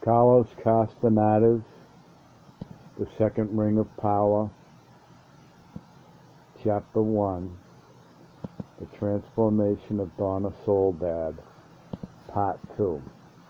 Carlos Castaneda's The Second Ring of Power, Chapter 1, The Transformation of Donna Soledad, Part 2.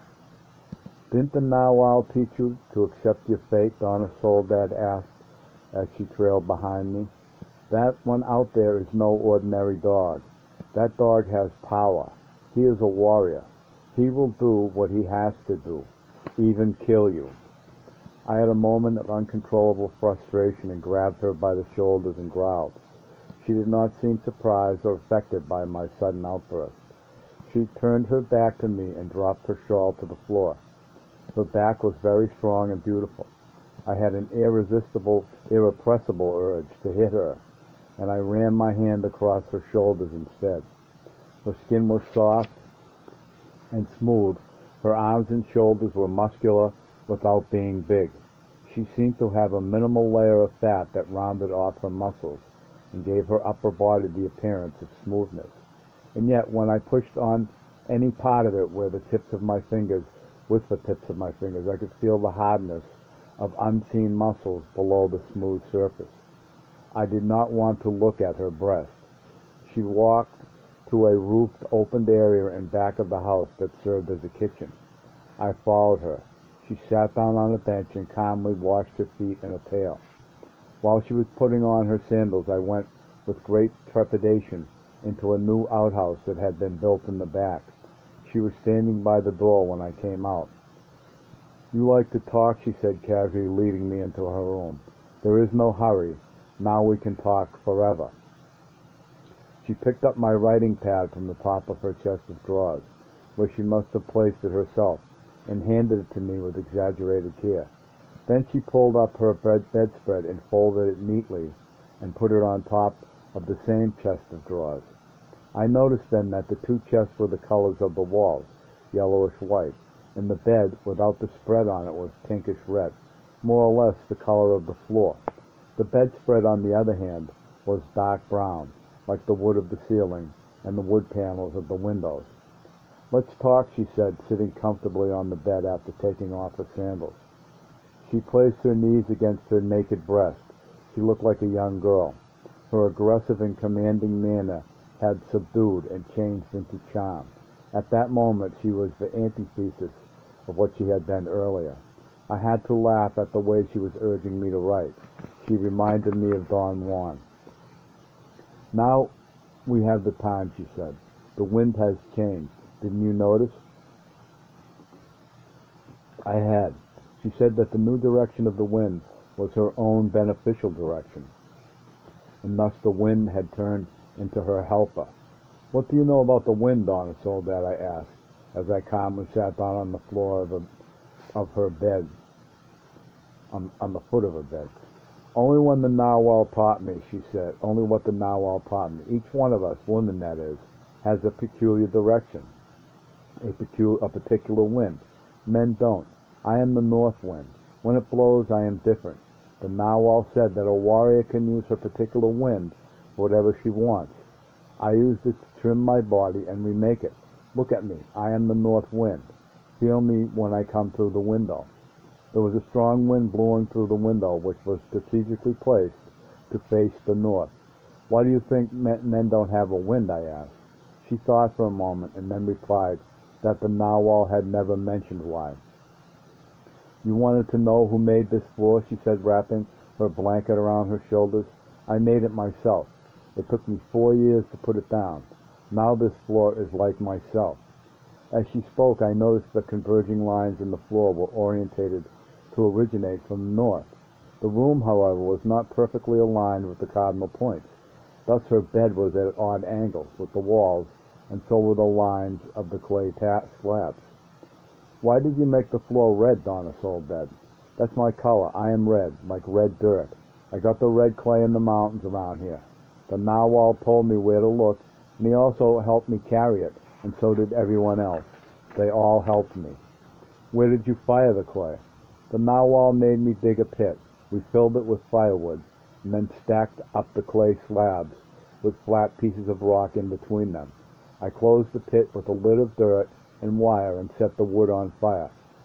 Didn't the narwhal teach you to accept your fate? Donna Soledad asked as she trailed behind me. That one out there is no ordinary dog. That dog has power. He is a warrior. He will do what he has to do, even kill you. I had a moment of uncontrollable frustration and grabbed her by the shoulders and growled. She did not seem surprised or affected by my sudden outburst. She turned her back to me and dropped her shawl to the floor. Her back was very strong and beautiful. I had an irresistible, irrepressible urge to hit her, and I ran my hand across her shoulders instead. Her skin was soft and smooth. Her arms and shoulders were muscular without being big. She seemed to have a minimal layer of fat that rounded off her muscles and gave her upper body the appearance of smoothness. And yet, when I pushed on any part of it with the tips of my fingers, I could feel the hardness of unseen muscles below the smooth surface. I did not want to look at her breast. She walked to a roofed, opened area in back of the house that served as a kitchen. I followed her. She sat down on a bench and calmly washed her feet in a pail. While she was putting on her sandals, I went with great trepidation into a new outhouse that had been built in the back. She was standing by the door when I came out. "You like to talk," she said casually, leading me into her room. "There is no hurry. Now we can talk forever." She picked up my writing pad from the top of her chest of drawers, where she must have placed it herself, and handed it to me with exaggerated care. Then she pulled up her bedspread and folded it neatly and put it on top of the same chest of drawers. I noticed then that the two chests were the colors of the walls, yellowish white, and the bed, without the spread on it, was pinkish red, more or less the color of the floor. The bedspread, on the other hand, was dark brown, like the wood of the ceiling and the wood panels of the windows. "Let's talk," she said, sitting comfortably on the bed after taking off her sandals. She placed her knees against her naked breast. She looked like a young girl. Her aggressive and commanding manner had subdued and changed into charm. At that moment she was the antithesis of what she had been earlier. I had to laugh at the way she was urging me to write. She reminded me of Don Juan. "Now we have the time," she said. "The wind has changed. Didn't you notice?" I had. She said that the new direction of the wind was her own beneficial direction, and thus the wind had turned into her helper. "What do you know about the wind, Donna Soledad?" I asked, as I calmly sat down on the floor of her bed, on the foot of her bed. "Only when the narwhal taught me," she said. "Only what the narwhal taught me. Each one of us, women that is, has a peculiar direction, a particular wind. Men don't. I am the north wind. When it blows, I am different. The narwhal said that a warrior can use her particular wind for whatever she wants. I used it to trim my body and remake it. Look at me. I am the north wind. Feel me when I come through the window." There was a strong wind blowing through the window, which was strategically placed to face the north. "Why do you think men don't have a wind?" I asked. She thought for a moment and then replied that the narwhal had never mentioned why. "You wanted to know who made this floor?" she said, wrapping her blanket around her shoulders. "I made it myself. It took me 4 years to put it down. Now this floor is like myself." As she spoke, I noticed the converging lines in the floor were orientated to originate from the north. The room, however, was not perfectly aligned with the cardinal points. Thus her bed was at odd angles with the walls, and so were the lines of the clay slabs. "Why did you make the floor red, Donna Soledad?" "That's my color. I am red, like red dirt. I got the red clay in the mountains around here. The narwhal told me where to look, and he also helped me carry it, and so did everyone else. They all helped me." "Where did you fire the clay?" "The narwhal made me dig a pit. We filled it with firewood, and then stacked up the clay slabs with flat pieces of rock in between them. I closed the pit with a lid of dirt and wire and set the wood on fire.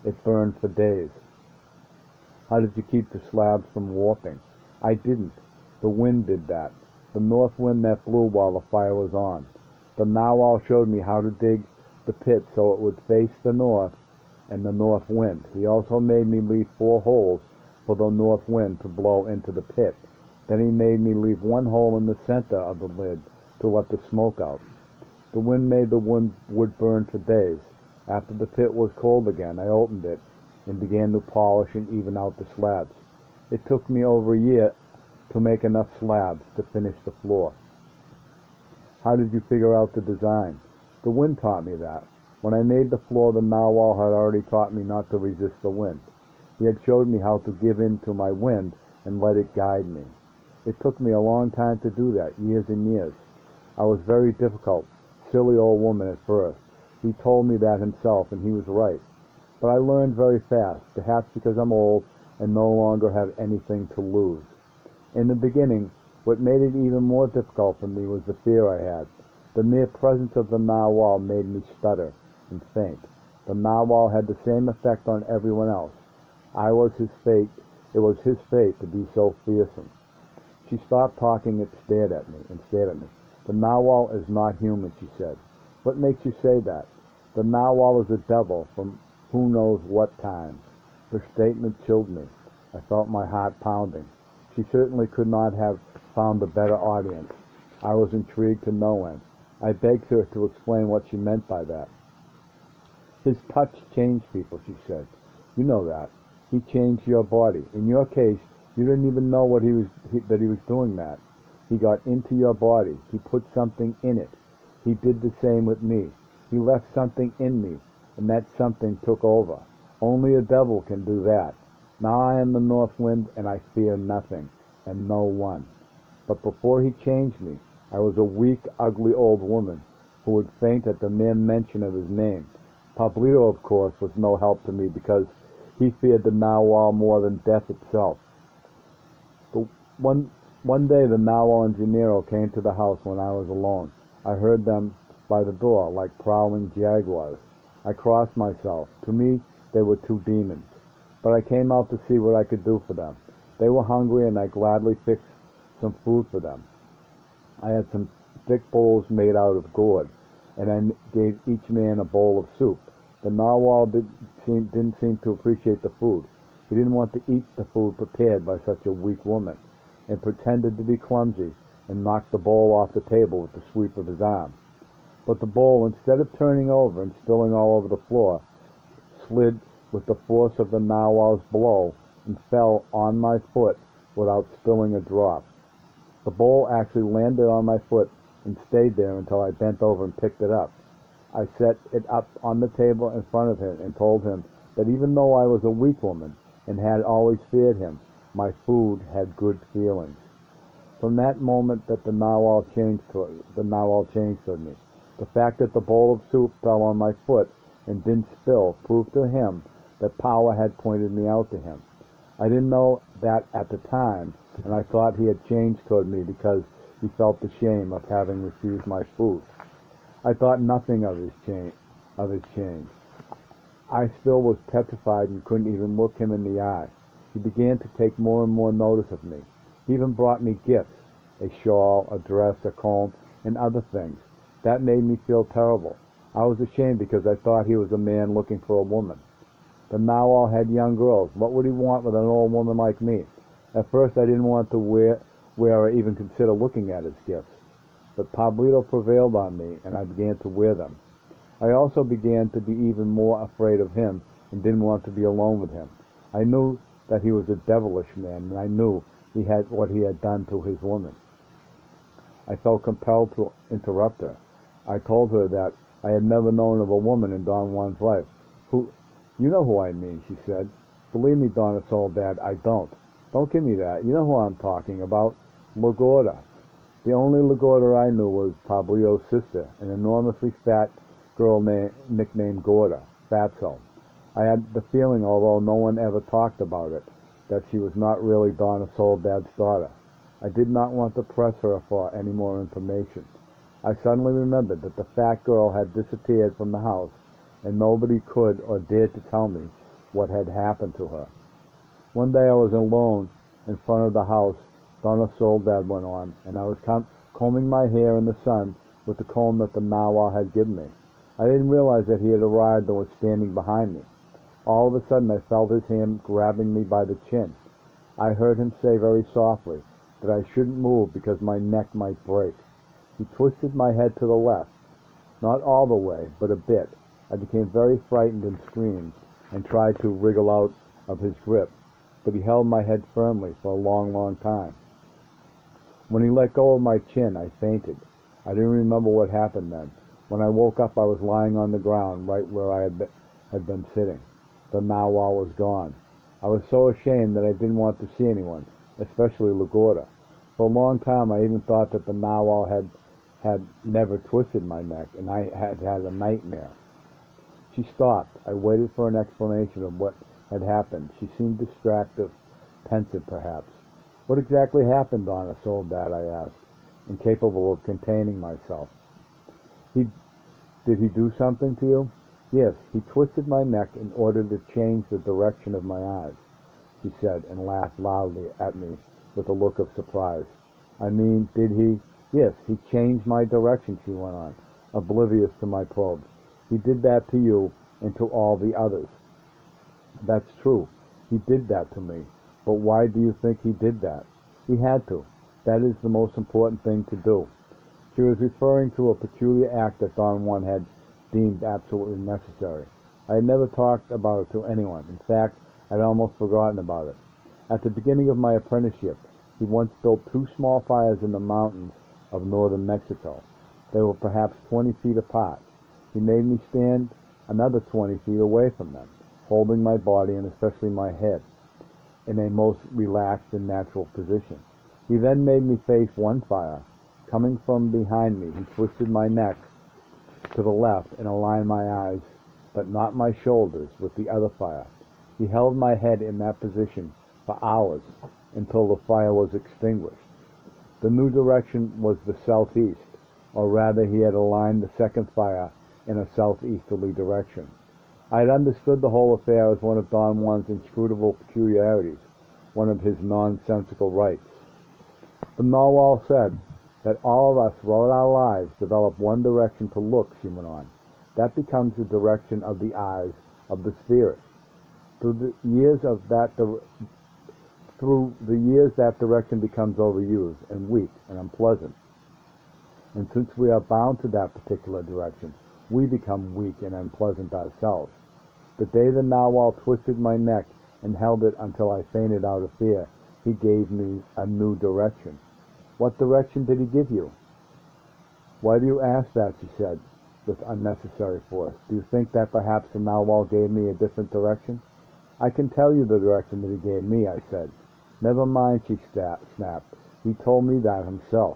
It burned for days. How did you keep the slabs from warping? I didn't. The wind did that. The north wind that blew while the fire was on. The narwhal showed me how to dig the pit so it would face the north and the north wind. He also made me leave 4 holes for the north wind to blow into the pit. Then he made me leave 1 hole in the center of the lid to let the smoke out. The wind made the wood burn for days. After the pit was cold again, I opened it and began to polish and even out the slabs. It took me over a year to make enough slabs to finish the floor. How did you figure out the design? The wind taught me that. When I made the floor, the narwhal had already taught me not to resist the wind. He had showed me how to give in to my wind and let it guide me. It took me a long time to do that, years and years. I was very difficult, silly old woman at first. He told me that himself, and he was right. But I learned very fast, perhaps because I'm old and no longer have anything to lose. In the beginning, what made it even more difficult for me was the fear I had. The mere presence of the narwhal made me stutter and faint. The narwhal had the same effect on everyone else. It was his fate to be so fearsome. She stopped talking and stared at me. The narwhal is not human, she said. What makes you say that? The narwhal is a devil from who knows what time. Her statement chilled me. I felt my heart pounding. She certainly could not have found a better audience. I was intrigued to no end. I begged her to explain what she meant by that. His touch changed people, she said. You know that. He changed your body. In your case, you didn't even know that he was doing that. He got into your body. He put something in it. He did the same with me. He left something in me, and that something took over. Only a devil can do that. Now I am the north wind, and I fear nothing, and no one. But before he changed me, I was a weak, ugly old woman who would faint at the mere mention of his name. Pablito, of course, was no help to me because he feared the narwhal more than death itself. One day the narwhal and Gennaro came to the house when I was alone. I heard them by the door like prowling jaguars. I crossed myself. To me, they were 2 demons. But I came out to see what I could do for them. They were hungry, and I gladly fixed some food for them. I had some thick bowls made out of gourd, and I gave each man a bowl of soup. The narwhal didn't seem to appreciate the food. He didn't want to eat the food prepared by such a weak woman, and pretended to be clumsy and knocked the bowl off the table with the sweep of his arm. But the bowl, instead of turning over and spilling all over the floor, slid with the force of the narwhal's blow and fell on my foot without spilling a drop. The bowl actually landed on my foot and stayed there until I bent over and picked it up. I set it up on the table in front of him and told him that even though I was a weak woman and had always feared him, my food had good feelings. From that moment that the narwhal changed toward me. The fact that the bowl of soup fell on my foot and didn't spill proved to him that power had pointed me out to him. I didn't know that at the time, and I thought he had changed toward me because he felt the shame of having refused my food. I thought nothing of his change. I still was petrified and couldn't even look him in the eye. He began to take more and more notice of me. He even brought me gifts, a shawl, a dress, a comb, and other things. That made me feel terrible. I was ashamed because I thought he was a man looking for a woman. The narwhal had young girls. What would he want with an old woman like me? At first I didn't want to wear or even consider looking at his gifts. But Pablito prevailed on me, and I began to wear them. I also began to be even more afraid of him and didn't want to be alone with him. I knew that he was a devilish man, and I knew what he had done to his woman. I felt compelled to interrupt her. I told her that I had never known of a woman in Don Juan's life. You know who I mean, she said. Believe me, Donna Soledad, I don't. Don't give me that. You know who I'm talking about. La Gorda. The only La Gorda I knew was Pablito's sister, an enormously fat girl nicknamed Gorda, Fatso. I had the feeling, although no one ever talked about it, that she was not really Donna Soledad's daughter. I did not want to press her for any more information. I suddenly remembered that the fat girl had disappeared from the house, and nobody could or dared to tell me what had happened to her. One day I was alone in front of the house Donna Soledad went on, and I was combing my hair in the sun with the comb that the narwhal had given me. I didn't realize that he had arrived and was standing behind me. All of a sudden I felt his hand grabbing me by the chin. I heard him say very softly that I shouldn't move because my neck might break. He twisted my head to the left. Not all the way, but a bit. I became very frightened and screamed, and tried to wriggle out of his grip, but he held my head firmly for a long, long time. When he let go of my chin, I fainted. I didn't remember what happened then. When I woke up, I was lying on the ground right where I had been sitting. The narwhal was gone. I was so ashamed that I didn't want to see anyone, especially Lagorda. For a long time, I even thought that the narwhal had never twisted my neck, and I had had a nightmare. She stopped. I waited for an explanation of what had happened. She seemed distracted, pensive perhaps. What exactly happened, Donna Soledad? I asked, incapable of containing myself. Did he do something to you? Yes, he twisted my neck in order to change the direction of my eyes, she said, and laughed loudly at me with a look of surprise. I mean, did he? Yes, he changed my direction, she went on, oblivious to my probes. He did that to you and to all the others. That's true. He did that to me. But why do you think he did that? He had to. That is the most important thing to do. She was referring to a peculiar act that Don Juan had deemed absolutely necessary. I had never talked about it to anyone. In fact, I had almost forgotten about it. At the beginning of my apprenticeship, he once built 2 small fires in the mountains of northern Mexico. They were perhaps 20 feet apart. He made me stand another 20 feet away from them, holding my body and especially my head in a most relaxed and natural position. He then made me face one fire. Coming from behind me, he twisted my neck to the left and aligned my eyes, but not my shoulders, with the other fire. He held my head in that position for hours until the fire was extinguished. The new direction was the southeast, or rather he had aligned the second fire in a southeasterly direction. I had understood the whole affair as one of Don Juan's inscrutable peculiarities, one of his nonsensical rights. The narwhal said that all of us throughout our lives develop one direction to look, she went on. That becomes the direction of the eyes of the spirit. Through the years that direction becomes overused and weak and unpleasant. And since we are bound to that particular direction, we become weak and unpleasant ourselves. The day the narwhal twisted my neck and held it until I fainted out of fear, he gave me a new direction. What direction did he give you? Why do you ask that, she said, with unnecessary force. Do you think that perhaps the narwhal gave me a different direction? I can tell you the direction that he gave me, I said. Never mind, she snapped. He told me that himself.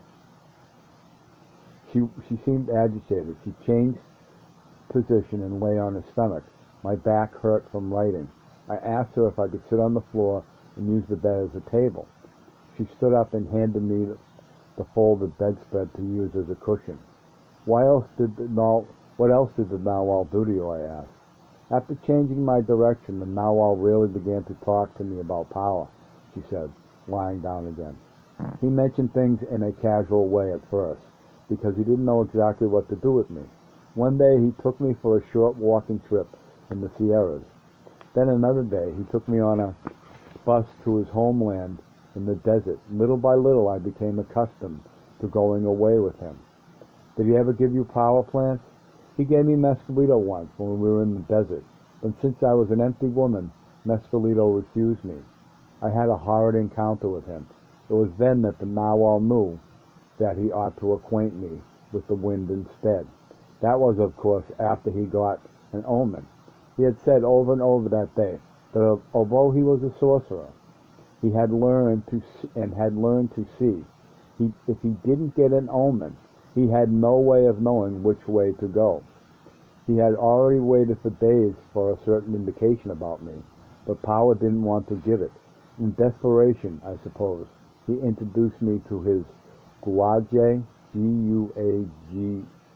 She seemed agitated. She changed position and lay on his stomach. My back hurt from writing. I asked her if I could sit on the floor and use the bed as a table. She stood up and handed me the folded bedspread to use as a cushion. What else did the narwhal do to you, I asked. After changing my direction, the narwhal really began to talk to me about power, she said, lying down again. He mentioned things in a casual way at first, because he didn't know exactly what to do with me. One day he took me for a short walking trip in the Sierras. Then another day he took me on a bus to his homeland in the desert. Little by little I became accustomed to going away with him. Did he ever give you power plants? He gave me mescalito once when we were in the desert, but since I was an empty woman, mescalito refused me. I had a horrid encounter with him. It was then that the narwhal knew that he ought to acquaint me with the wind instead. That was, of course, after he got an omen. He had said over and over that day that although he was a sorcerer, he had learned to see. If he didn't get an omen, he had no way of knowing which way to go. He had already waited for days for a certain indication about me, but power didn't want to give it. In desperation, I suppose, he introduced me to his Guage,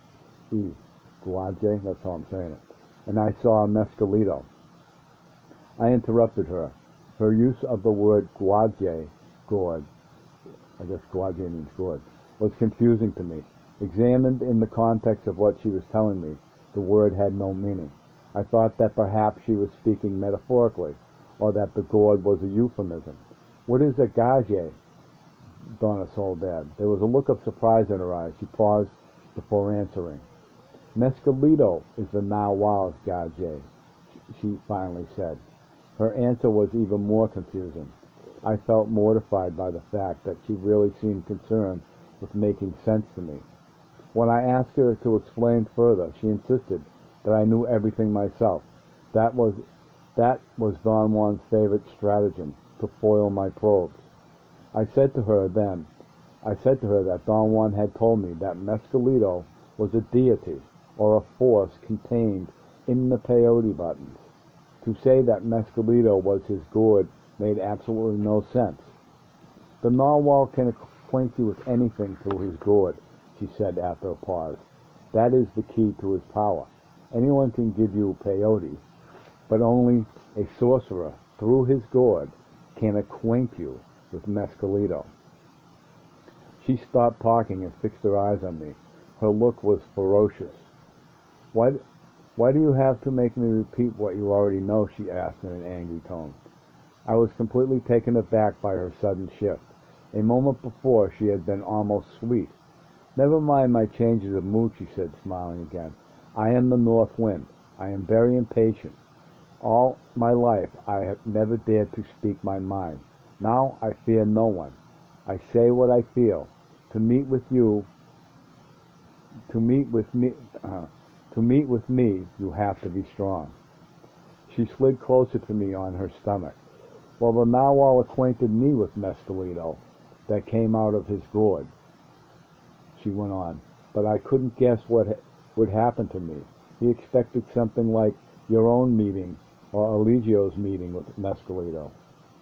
G-U-A-G-E. Guage, that's how I'm saying it. And I saw a mescalito. I interrupted her. Her use of the word gourd, I guess gourd means gourd, was confusing to me. Examined in the context of what she was telling me, the word had no meaning. I thought that perhaps she was speaking metaphorically, or that the gourd was a euphemism. What is a gage? Donna Soledad. There was a look of surprise in her eyes. She paused before answering. Mescalito is the Nahual's gage, she finally said. Her answer was even more confusing. I felt mortified by the fact that she really seemed concerned with making sense to me. When I asked her to explain further, she insisted that I knew everything myself. That was Don Juan's favorite stratagem, to foil my probes. I said to her that Don Juan had told me that Mescalito was a deity, or a force contained in the peyote buttons. To say that Mescalito was his gourd made absolutely no sense. The Narwhal can acquaint you with anything through his gourd, she said after a pause. That is the key to his power. Anyone can give you peyote, but only a sorcerer, through his gourd, can acquaint you with Mescalito. She stopped talking and fixed her eyes on me. Her look was ferocious. Why do you have to make me repeat what you already know? She asked in an angry tone. I was completely taken aback by her sudden shift. A moment before she had been almost sweet. Never mind my changes of mood, she said, smiling again. I am the north wind. I am very impatient. All my life I have never dared to speak my mind. Now I fear no one. I say what I feel. To meet with me, you have to be strong. She slid closer to me on her stomach. Well, the Narwhal acquainted me with Mescalito that came out of his gourd, she went on, but I couldn't guess what would happen to me. He expected something like your own meeting or Eligio's meeting with Mescalito.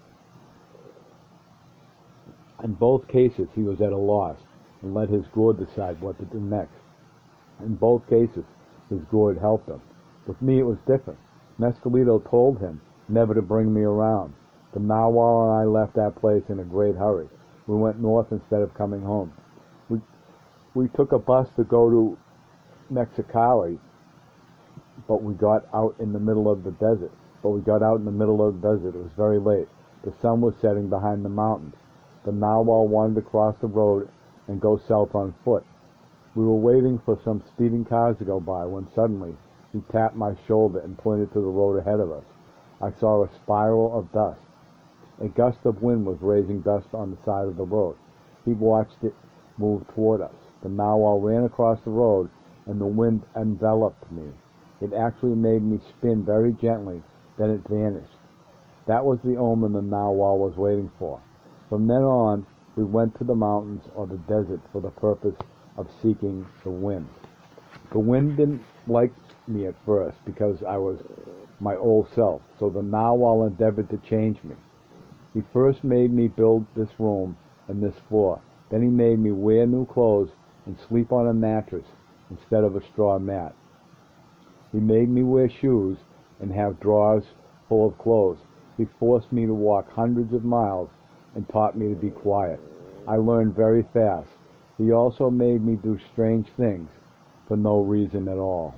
In both cases, he was at a loss and let his gourd decide what to do next. In both cases, his gourd helped him. With me, it was different. Mescalito told him never to bring me around. The Narwhal and I left that place in a great hurry. We went north instead of coming home. We took a bus to go to Mexicali, but we got out in the middle of the desert. It was very late. The sun was setting behind the mountains. The Narwhal wanted to cross the road and go south on foot. We were waiting for some speeding cars to go by when suddenly he tapped my shoulder and pointed to the road ahead of us. I saw a spiral of dust. A gust of wind was raising dust on the side of the road. He watched it move toward us. The Narwhal ran across the road, and the wind enveloped me. It actually made me spin very gently, then it vanished. That was the omen the Narwhal was waiting for. From then on, we went to the mountains or the desert for the purpose of seeking the wind. The wind didn't like me at first because I was my old self, so the Narwhal endeavored to change me. He first made me build this room and this floor. Then he made me wear new clothes and sleep on a mattress instead of a straw mat. He made me wear shoes and have drawers full of clothes. He forced me to walk hundreds of miles and taught me to be quiet. I learned very fast. He also made me do strange things for no reason at all.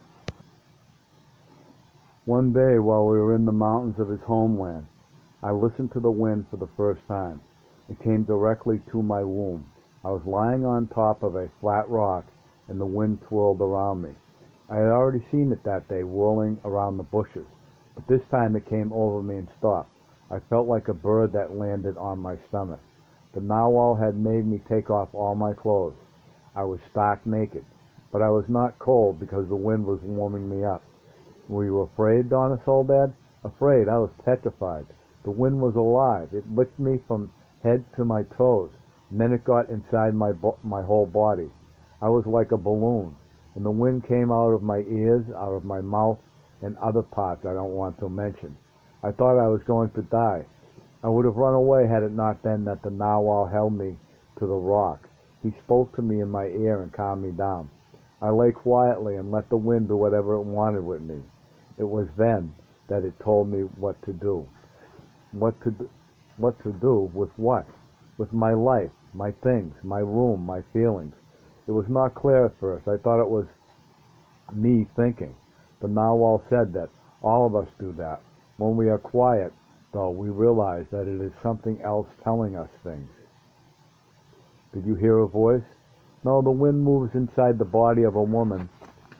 One day while we were in the mountains of his homeland, I listened to the wind for the first time. It came directly to my womb. I was lying on top of a flat rock, and the wind twirled around me. I had already seen it that day, whirling around the bushes, but this time it came over me and stopped. I felt like a bird that landed on my stomach. The Narwhal had made me take off all my clothes. I was stark naked, but I was not cold because the wind was warming me up. Were you afraid, Donna Soledad? Afraid? I was petrified. The wind was alive. It licked me from head to my toes, and then it got inside my whole body. I was like a balloon, and the wind came out of my ears, out of my mouth, and other parts I don't want to mention. I thought I was going to die. I would have run away had it not been that the Narwhal held me to the rock. He spoke to me in my ear and calmed me down. I lay quietly and let the wind do whatever it wanted with me. It was then that it told me what to do. What to do with what? With my life, my things, my room, my feelings. It was not clear at first. I thought it was me thinking. The Narwhal said that all of us do that. When we are quiet, though, we realize that it is something else telling us things. Did you hear a voice? No, the wind moves inside the body of a woman.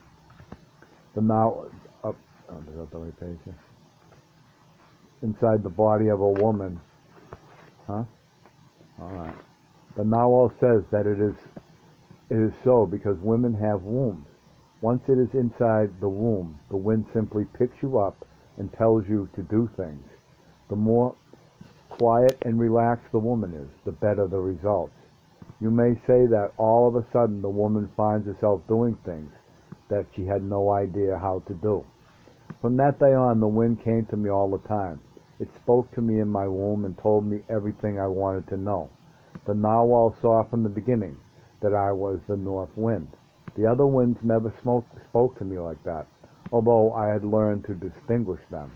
Inside the body of a woman. Huh? All right. The Narwhal says that it is so because women have wombs. Once it is inside the womb, the wind simply picks you up and tells you to do things. The more quiet and relaxed the woman is, the better the results. You may say that all of a sudden the woman finds herself doing things that she had no idea how to do. From that day on, the wind came to me all the time. It spoke to me in my womb and told me everything I wanted to know. The Narwhal saw from the beginning that I was the north wind. The other winds never spoke to me like that, although I had learned to distinguish them.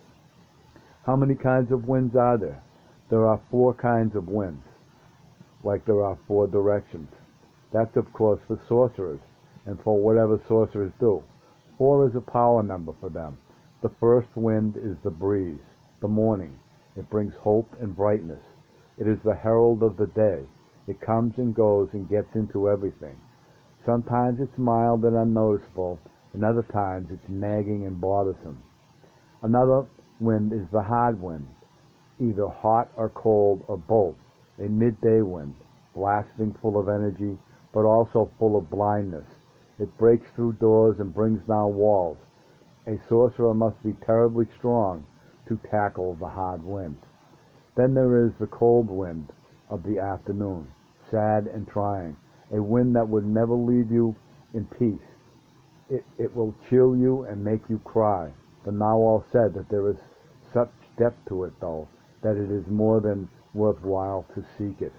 How many kinds of winds are there? There are 4 kinds of winds, like there are 4 directions. That's, of course, for sorcerers, and for whatever sorcerers do. 4 is a power number for them. The first wind is the breeze, the morning. It brings hope and brightness. It is the herald of the day. It comes and goes and gets into everything. Sometimes it's mild and unnoticeable, and other times it's nagging and bothersome. Another wind is the hard wind, either hot or cold or both, a midday wind, blasting full of energy, but also full of blindness. It breaks through doors and brings down walls. A sorcerer must be terribly strong to tackle the hard wind. Then there is the cold wind of the afternoon, sad and trying, a wind that would never leave you in peace. It will chill you and make you cry. The Narwhal said that there is such depth to it, though, that it is more than worthwhile to seek it.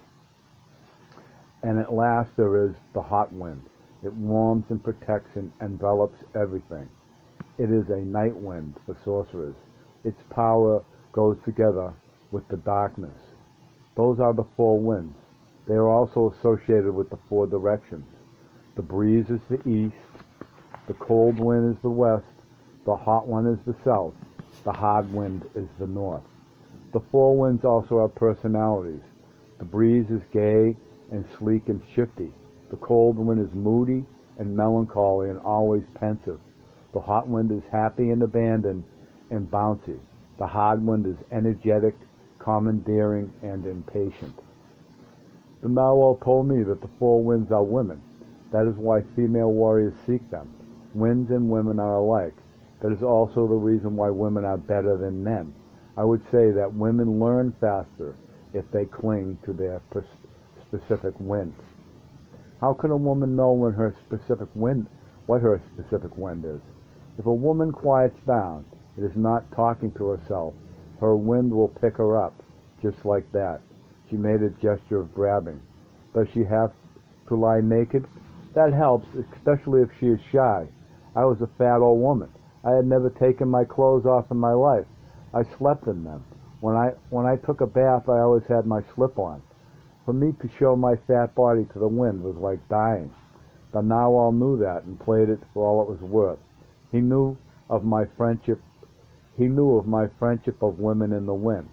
And at last there is the hot wind. It warms and protects and envelops everything. It is a night wind for sorcerers. Its power goes together with the darkness. Those are the 4 winds. They are also associated with the 4 directions. The breeze is the east, the cold wind is the west, the hot one is the south, the hard wind is the north. The 4 winds also have personalities. The breeze is gay and sleek and shifty. The cold wind is moody and melancholy and always pensive. The hot wind is happy and abandoned and bouncy. The hard wind is energetic, commandeering, and impatient. The Narwhal told me that the 4 winds are women. That is why female warriors seek them. Winds and women are alike. That is also the reason why women are better than men. I would say that women learn faster if they cling to their specific wind. How can a woman know what her specific wind is? If a woman quiets down, it is not talking to herself. Her wind will pick her up, just like that. She made a gesture of grabbing. Does she have to lie naked? That helps, especially if she is shy. I was a fat old woman. I had never taken my clothes off in my life. I slept in them. When I took a bath, I always had my slip on. For me to show my fat body to the wind was like dying. The Narwhal knew that and played it for all it was worth. He knew of my friendship of women in the wind.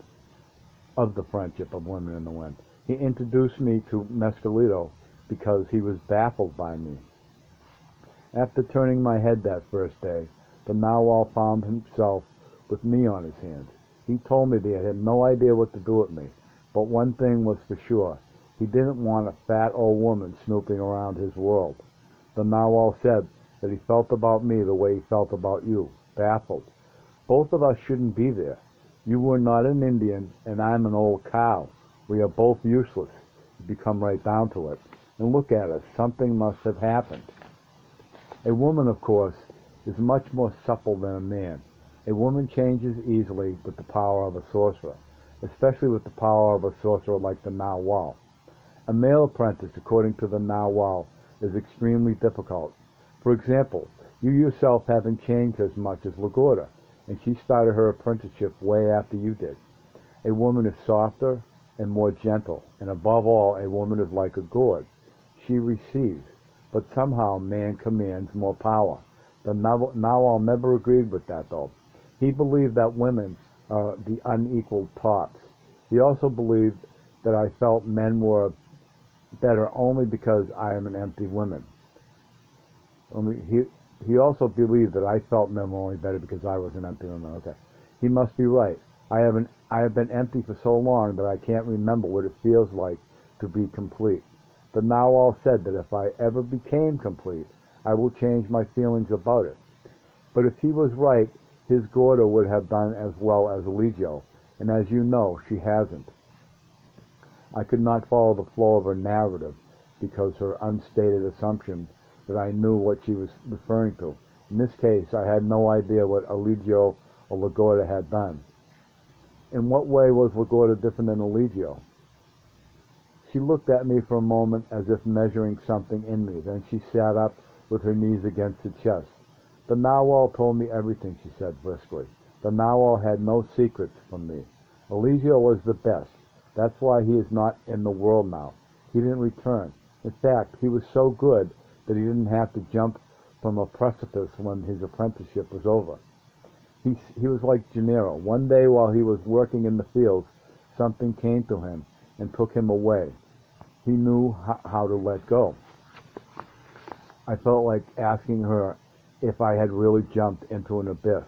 He introduced me to Mescalito because he was baffled by me. After turning my head that first day, the Narwhal found himself with me on his hands. He told me that he had no idea what to do with me, but one thing was for sure. He didn't want a fat old woman snooping around his world. The Narwhal said that he felt about me the way he felt about you, baffled. Both of us shouldn't be there. You were not an Indian, and I'm an old cow. We are both useless, if you come right down to it. And look at us. Something must have happened. A woman, of course, is much more supple than a man. A woman changes easily with the power of a sorcerer, especially with the power of a sorcerer like the Narwhal. A male apprentice, according to the Narwhal, is extremely difficult. For example, you yourself haven't changed as much as Lagorda. and she started her apprenticeship way after you did. A woman is softer and more gentle, and above all, a woman is like a gourd. She receives, but somehow man commands more power. The Nawal never agreed with that, though. He believed that women are the unequaled parts. He also believed that I felt men were better only because I am an empty woman. He also believed that I felt men were only better because I was an empty woman. Okay. He must be right. I have been empty for so long that I can't remember what it feels like to be complete. The Nawal said that if I ever became complete, I will change my feelings about it. But if he was right, his Gorda would have done as well as Eligio, and as you know, she hasn't. I could not follow the flow of her narrative because her unstated assumption that I knew what she was referring to. In this case, I had no idea what Eligio or LaGorda had done. In what way was LaGorda different than Eligio? She looked at me for a moment as if measuring something in me. Then she sat up with her knees against her chest. The Nawal told me everything, she said briskly. The Nawal had no secrets from me. Eligio was the best. That's why he is not in the world now. He didn't return. In fact, he was so good that he didn't have to jump from a precipice when his apprenticeship was over. He was like Gennaro. One day while he was working in the fields, something came to him and took him away. He knew how to let go. I felt like asking her if I had really jumped into an abyss.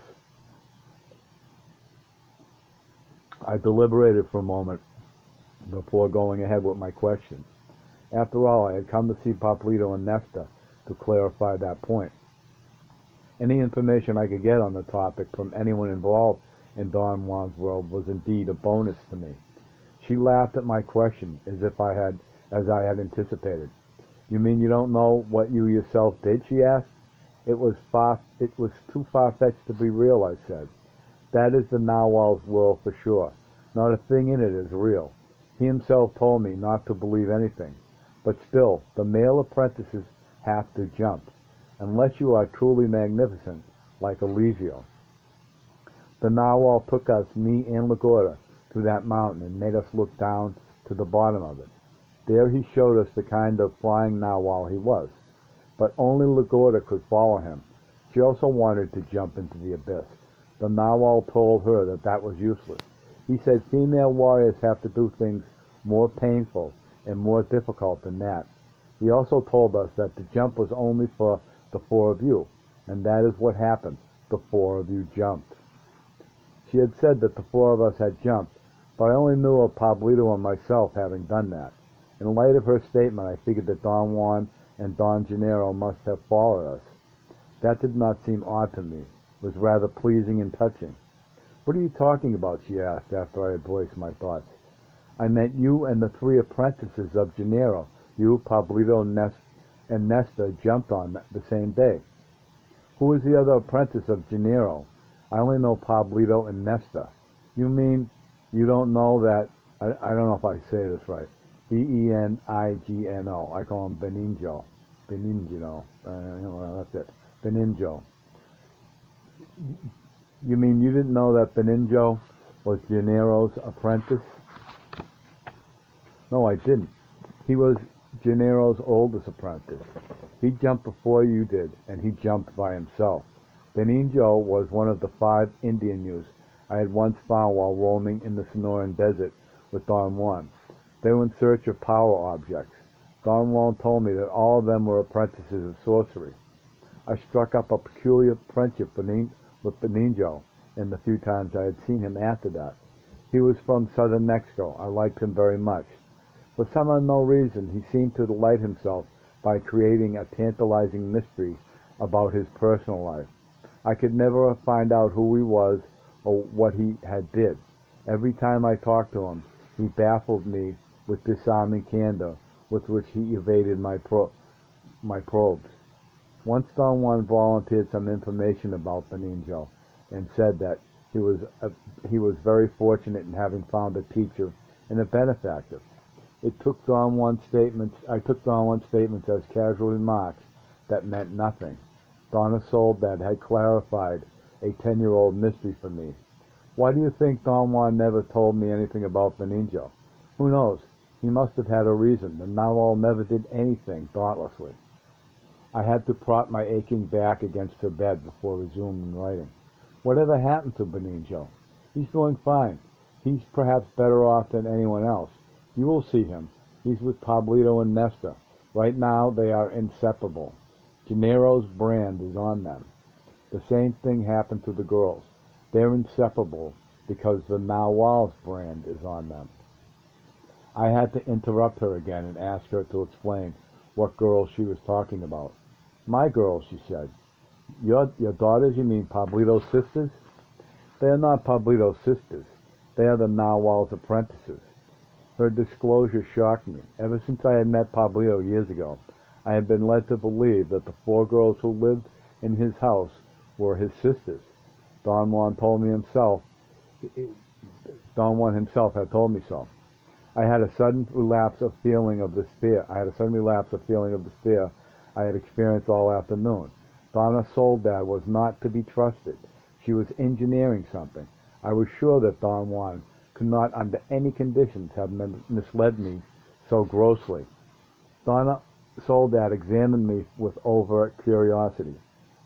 I deliberated for a moment before going ahead with my question. After all, I had come to see Pablito and Nesta to clarify that point. Any information I could get on the topic from anyone involved in Don Juan's world was indeed a bonus to me. She laughed at my question as I had anticipated. You mean you don't know what you yourself did? She asked. It was too far-fetched to be real, I said. That is the Nawal's world for sure. Not a thing in it is real. He himself told me not to believe anything. But still, the male apprentices have to jump, unless you are truly magnificent, like Eligio. The Nawal took us, me and LaGorda, to that mountain and made us look down to the bottom of it. There he showed us the kind of flying Nawal he was. But only LaGorda could follow him. She also wanted to jump into the abyss. The Nawal told her that that was useless. He said female warriors have to do things more painful and more difficult than that. He also told us that the jump was only for the four of you, and that is what happened. The four of you jumped. She had said that the four of us had jumped, but I only knew of Pablito and myself having done that. In light of her statement, I figured that Don Juan and Don Gennaro must have followed us. That did not seem odd to me. It was rather pleasing and touching. What are you talking about? She asked after I had voiced my thoughts. I meant you and the three apprentices of Gennaro. You, Pablito, and Nesta jumped on the same day. Who is the other apprentice of Gennaro? I only know Pablito and Nesta. You mean you don't know that? I don't know if I say this right. Benigno. I call him Benigno. That's it. Benigno. You mean you didn't know that Benigno was Gennaro's apprentice? No, I didn't. He was Gennaro's oldest apprentice. He jumped before you did, and he jumped by himself. Benigno was one of the 5 Indian youths I had once found while roaming in the Sonoran Desert with Don Juan. They were in search of power objects. Don Juan told me that all of them were apprentices of sorcery. I struck up a peculiar friendship with Benigno in the few times I had seen him after that. He was from southern Mexico. I liked him very much. For some unknown reason, he seemed to delight himself by creating a tantalizing mystery about his personal life. I could never find out who he was or what he had did. Every time I talked to him, he baffled me with disarming candor with which he evaded my probes. Once Don Juan volunteered some information about Benigno and said that he was very fortunate in having found a teacher and a benefactor. I took Don Juan's statements as casual remarks that meant nothing. Donna Soledad had clarified a 10-year-old mystery for me. Why do you think Don Juan never told me anything about Benigno? Who knows? He must have had a reason. The Narwhal never did anything thoughtlessly. I had to prop my aching back against her bed before resuming writing. Whatever happened to Benigno? He's doing fine. He's perhaps better off than anyone else. You will see him. He's with Pablito and Nesta. Right now they are inseparable. Gennaro's brand is on them. The same thing happened to the girls. They're inseparable because the Narwhal's brand is on them. I had to interrupt her again and ask her to explain what girls she was talking about. My girls, she said. Your daughters, you mean Pablito's sisters? They are not Pablito's sisters. They are the Narwhal's apprentices. Her disclosure shocked me. Ever since I had met Pablito years ago, I had been led to believe that the 4 girls who lived in his house were his sisters. Don Juan himself had told me so. I had a sudden relapse of feeling of the fear I had experienced all afternoon. Donna Soledad was not to be trusted. She was engineering something. I was sure that Don Juan could not under any conditions have misled me so grossly. Donna Soledad examined me with overt curiosity.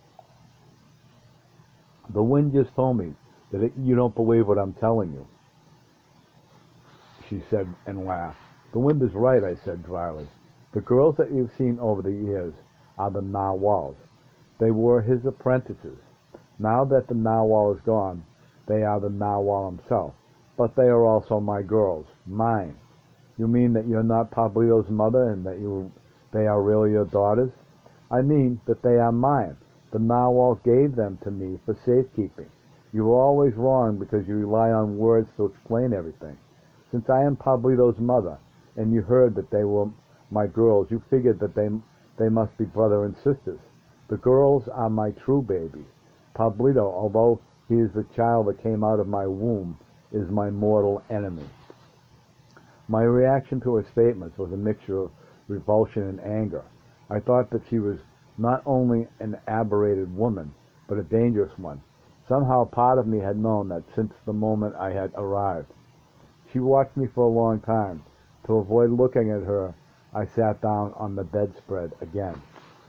The wind just told me that you don't believe what I'm telling you, she said and laughed. The wind is right, I said dryly. The girls that you've seen over the years are the Narwhals. They were his apprentices. Now that the Narwhal is gone, they are the Narwhal himself. But they are also my girls, mine. You mean that you're not Pablito's mother and that they are really your daughters? I mean that they are mine. The Narwhal gave them to me for safekeeping. You were always wrong because you rely on words to explain everything. Since I am Pablito's mother, and you heard that they were my girls, you figured that they must be brother and sisters. The girls are my true babies. Pablito, although he is the child that came out of my womb, is my mortal enemy. My reaction to her statements was a mixture of revulsion and anger. I thought that she was not only an aberrated woman, but a dangerous one. Somehow part of me had known that since the moment I had arrived. She watched me for a long time. To avoid looking at her, I sat down on the bedspread again.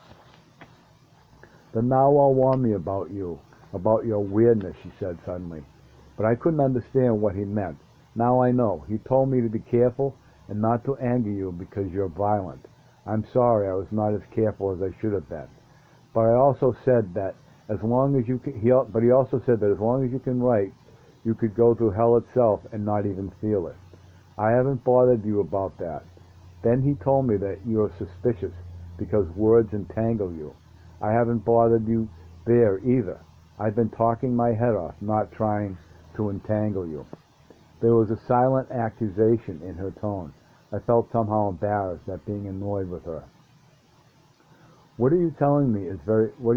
The Narwhal warned me about your weirdness, she said suddenly. But I couldn't understand what he meant. Now I know. He told me to be careful and not to anger you because you're violent. I'm sorry I was not as careful as I should have been. But I also said that as long as you can, he also said that as long as you can write, you could go through hell itself and not even feel it. I haven't bothered you about that. Then he told me that you're suspicious because words entangle you. I haven't bothered you there either. I've been talking my head off, not trying to entangle you. There was a silent accusation in her tone. I felt somehow embarrassed at being annoyed with her. What you're telling me is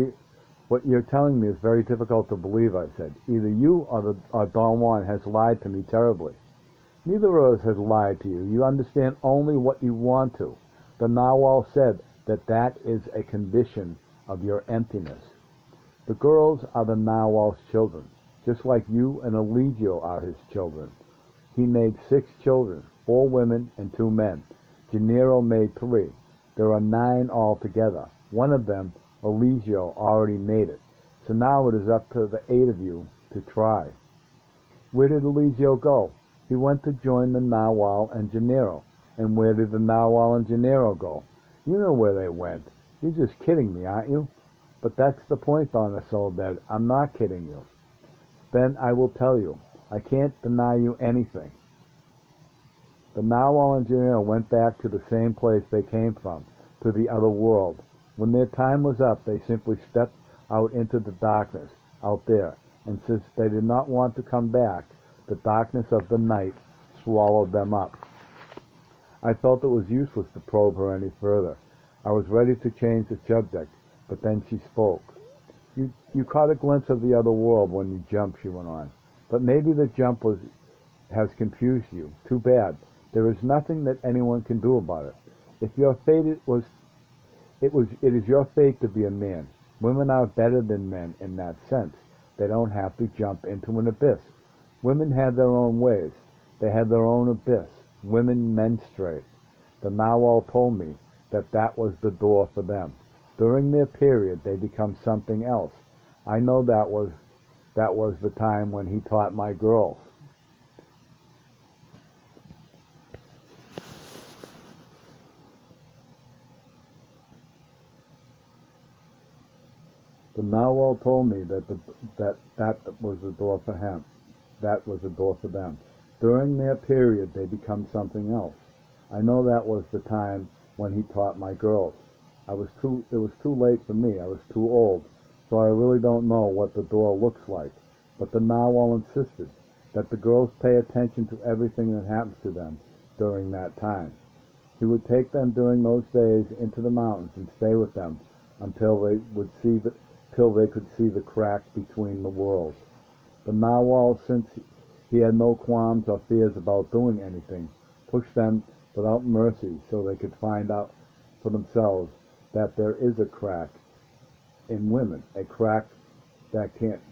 very difficult to believe, I said. Either you or Don Juan has lied to me terribly. Neither of us has lied to you. You understand only what you want to. The Narwhal said that is a condition of your emptiness. The girls are the Narwhal's children, just like you and Eligio are his children. He made 6 children, 4 women and 2 men. Gennaro made 3. There are 9 altogether. One of them, Eligio, already made it. So now it is up to the 8 of you to try. Where did Eligio go? He went to join the Narwhal and Gennaro. And where did the Narwhal and Gennaro go? You know where they went. You're just kidding me, aren't you? But that's the point, Donna Soledad. I'm not kidding you. Then I will tell you. I can't deny you anything. The Narwhal and Gennaro went back to the same place they came from, to the other world. When their time was up, they simply stepped out into the darkness out there, and since they did not want to come back, the darkness of the night swallowed them up. I felt it was useless to probe her any further. I was ready to change the subject, but then she spoke. You caught a glimpse of the other world when you jumped, she went on. But maybe the jump has confused you. Too bad. There is nothing that anyone can do about it. If your fate it is your fate to be a man. Women are better than men in that sense. They don't have to jump into an abyss. Women had their own ways. They had their own abyss. Women menstruate. The Narwhal told me that that was the door for them. During their period, they become something else. I know that was the time when he taught my girls. The Narwhal told me that was the door for him. That was the door for them. During their period, they become something else. I know that was the time when he taught my girls. It was too late for me. I was too old, so I really don't know what the door looks like. But the Narwhal insisted that the girls pay attention to everything that happens to them during that time. He would take them during those days into the mountains and stay with them until they could see the crack between the worlds. The Narwhal, since he had no qualms or fears about doing anything, pushed them without mercy so they could find out for themselves that there is a crack in women, a crack that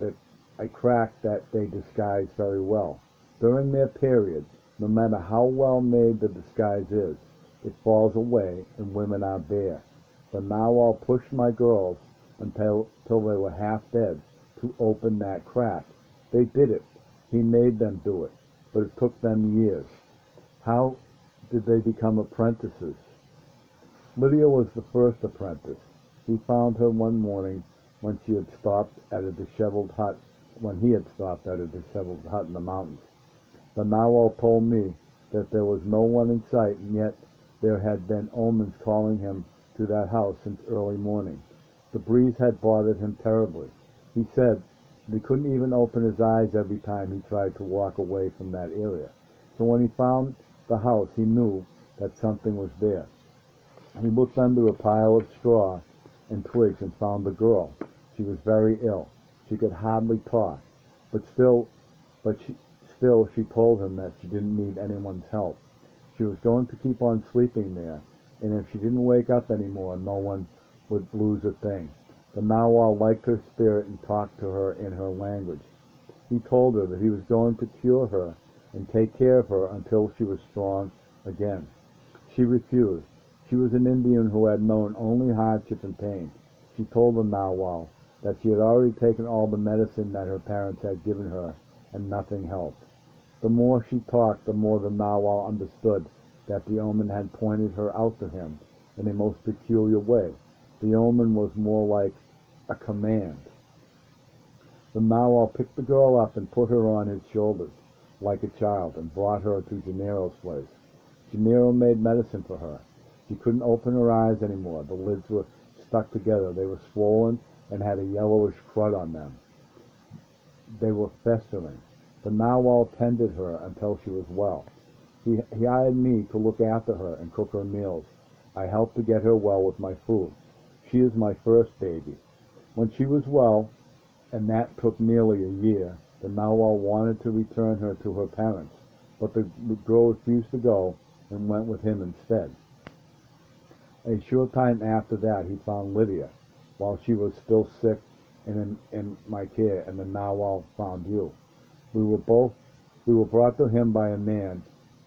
they disguise very well. During their period, no matter how well made the disguise is, it falls away and women are bare. The Narwhal pushed my girls until they were half dead to open that crack. They did it. He made them do it, but it took them years. How did they become apprentices? Lydia was the first apprentice. He found her one morning when he had stopped at a disheveled hut in the mountains. The Narwhal told me that there was no one in sight, and yet there had been omens calling him to that house since early morning. The breeze had bothered him terribly. He said that he couldn't even open his eyes every time he tried to walk away from that area. So when he found the house, he knew that something was there. He looked under a pile of straw and twigs and found the girl. She was very ill. She could hardly talk, but she told him that she didn't need anyone's help. She was going to keep on sleeping there, and if she didn't wake up anymore, no one would lose a thing. The Narwhal liked her spirit and talked to her in her language. He told her that he was going to cure her and take care of her until she was strong again. She refused. She was an Indian who had known only hardship and pain. She told the Narwhal that she had already taken all the medicine that her parents had given her, and nothing helped. The more she talked, the more the Narwhal understood that the omen had pointed her out to him in a most peculiar way. The omen was more like a command. The Narwhal picked the girl up and put her on his shoulders like a child and brought her to Gennaro's place. Gennaro made medicine for her. She couldn't open her eyes anymore. The lids were stuck together. They were swollen and had a yellowish crud on them. They were festering. The Narwhal tended her until she was well. He hired me to look after her and cook her meals. I helped to get her well with my food. She is my first baby. When she was well, and that took nearly a year, the Narwhal wanted to return her to her parents, but the girl refused to go and went with him instead. A short time after that, he found Lydia while she was still sick and in my care, and the Narwhal found you. We were brought to him by a man.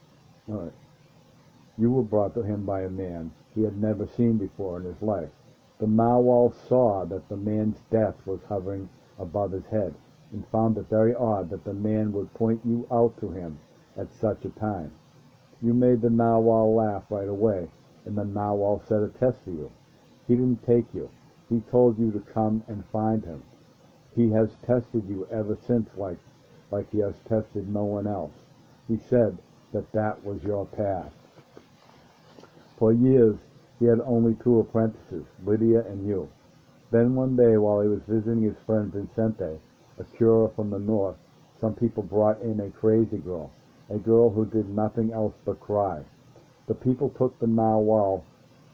You were brought to him by a man he had never seen before in his life. The Narwhal saw that the man's death was hovering above his head, and found it very odd that the man would point you out to him at such a time. You made the Narwhal laugh right away, and the Narwhal set a test for you. He didn't take you. He told you to come and find him. He has tested you ever since like he has tested no one else. He said that was your path. For years, he had only two apprentices, Lydia and you. Then one day, while he was visiting his friend Vincente, a curer from the north, some people brought in a crazy girl, a girl who did nothing else but cry. The people took the Narwhal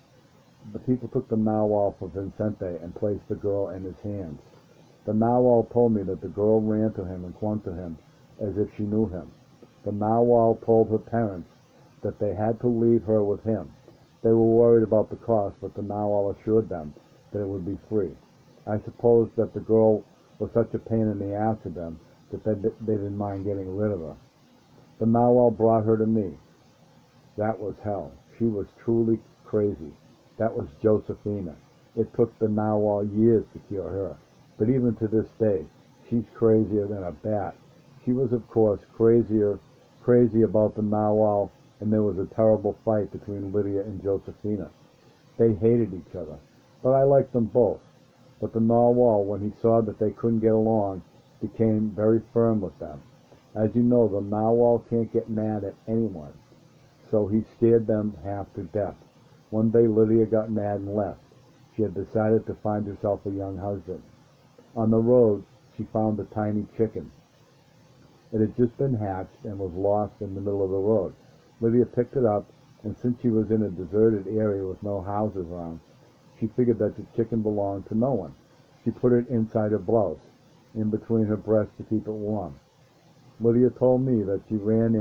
for Vincente and placed the girl in his hands. The Narwhal told me that the girl ran to him and clung to him as if she knew him. The Narwhal told her parents that they had to leave her with him. They were worried about the cost, but the Narwhal assured them that it would be free. I suppose that the girl was such a pain in the ass to them that they didn't mind getting rid of her. The narwhal brought her to me. That was hell. She was truly crazy. That was Josephina. It took the narwhal years to cure her, but even to this day, she's crazier than a bat. She was, of course, crazy about the narwhal, and there was a terrible fight between Lydia and Josephina. They hated each other, but I liked them both. But the narwhal, when he saw that they couldn't get along, became very firm with them. As you know, the narwhal can't get mad at anyone, so he scared them half to death. One day Lydia got mad and left. She had decided to find herself a young husband. On the road, she found a tiny chicken. It had just been hatched and was lost in the middle of the road. Lydia picked it up, and since she was in a deserted area with no houses around, she figured that the chicken belonged to no one. She put it inside her blouse, in between her breasts to keep it warm. Lydia told me that she ran,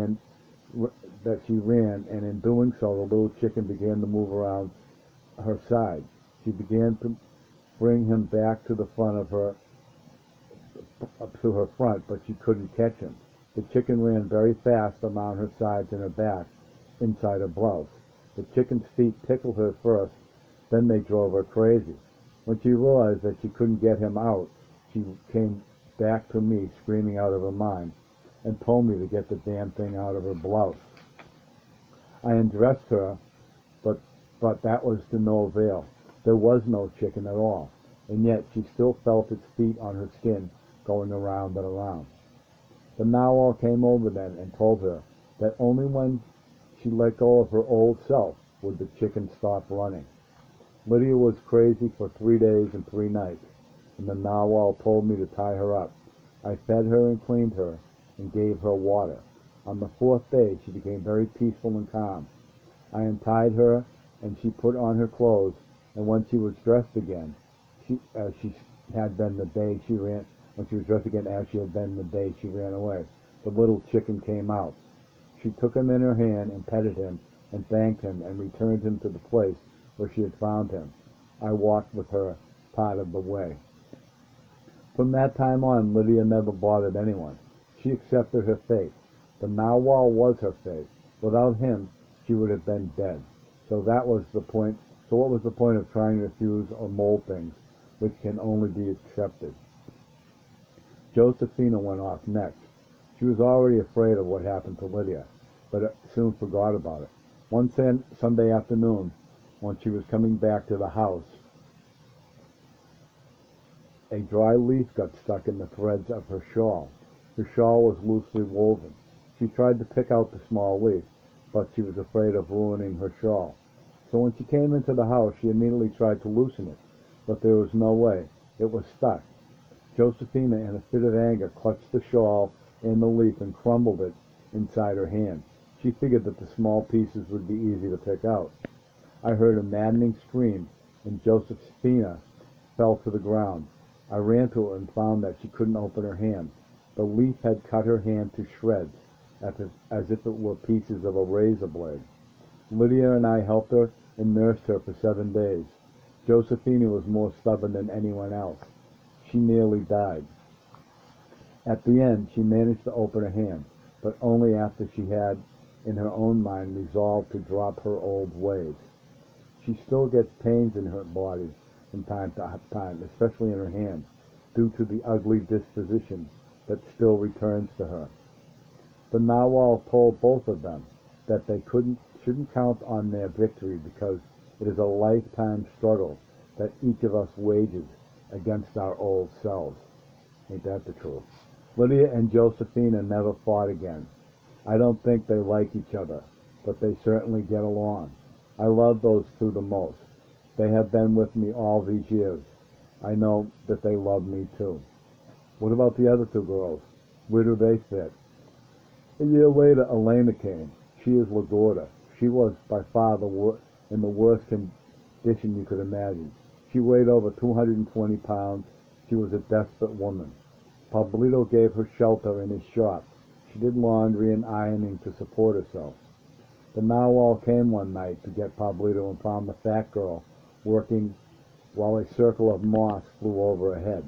and in doing so, the little chicken began to move around her side. She began to bring him back to the front of her, up to her front, but she couldn't catch him. The chicken ran very fast around her sides and her back, inside her blouse. The chicken's feet tickled her first, then they drove her crazy. When she realized that she couldn't get him out, she came back to me, screaming out of her mind, and told me to get the damn thing out of her blouse. I undressed her, but that was to no avail. There was no chicken at all, and yet she still felt its feet on her skin going around and around. The narwhal came over then and told her that only when she let go of her old self would the chicken stop running. Lydia was crazy for 3 days and 3 nights, and the narwhal told me to tie her up. I fed her and cleaned her and gave her water. On the 4th day, she became very peaceful and calm. I untied her, and she put on her clothes, and when she was dressed again, as she had been the day she ran away, the little chicken came out. She took him in her hand and petted him and thanked him and returned him to the place where she had found him. I walked with her part of the way. From that time on, Lydia never bothered anyone. She accepted her fate. The narwhal was her fate. Without him, she would have been dead. So what was the point of trying to refuse or mold things which can only be accepted? Josephina went off next. She was already afraid of what happened to Lydia, but soon forgot about it. One Sunday afternoon, when she was coming back to the house, a dry leaf got stuck in the threads of her shawl. Her shawl was loosely woven. She tried to pick out the small leaf, but she was afraid of ruining her shawl. So when she came into the house, she immediately tried to loosen it, but there was no way. It was stuck. Josephina, in a fit of anger, clutched the shawl and the leaf and crumbled it inside her hand. She figured that the small pieces would be easy to pick out. I heard a maddening scream, and Josephina fell to the ground. I ran to her and found that she couldn't open her hand. The leaf had cut her hand to shreds, as if it were pieces of a razor blade. Lydia and I helped her and nursed her for 7 days. Josephina was more stubborn than anyone else. She nearly died. At the end, she managed to open her hand, but only after she had, in her own mind, resolved to drop her old ways. She still gets pains in her body from time to time, especially in her hand, due to the ugly disposition that still returns to her. The narwhal told both of them that they shouldn't count on their victory because it is a lifetime struggle that each of us wages against our old selves. Ain't that the truth? Lydia and Josephina never fought again. I don't think they like each other, but they certainly get along. I love those two the most. They have been with me all these years. I know that they love me too. What about the other 2 girls? Where do they fit? A year later, Elena came. She is LaGorda. She was by far in the worst condition you could imagine. She weighed over 220 pounds. She was a desperate woman. Pablito gave her shelter in his shop. She did laundry and ironing to support herself. The narwhal came one night to get Pablito and found the fat girl working while a circle of moths flew over her head.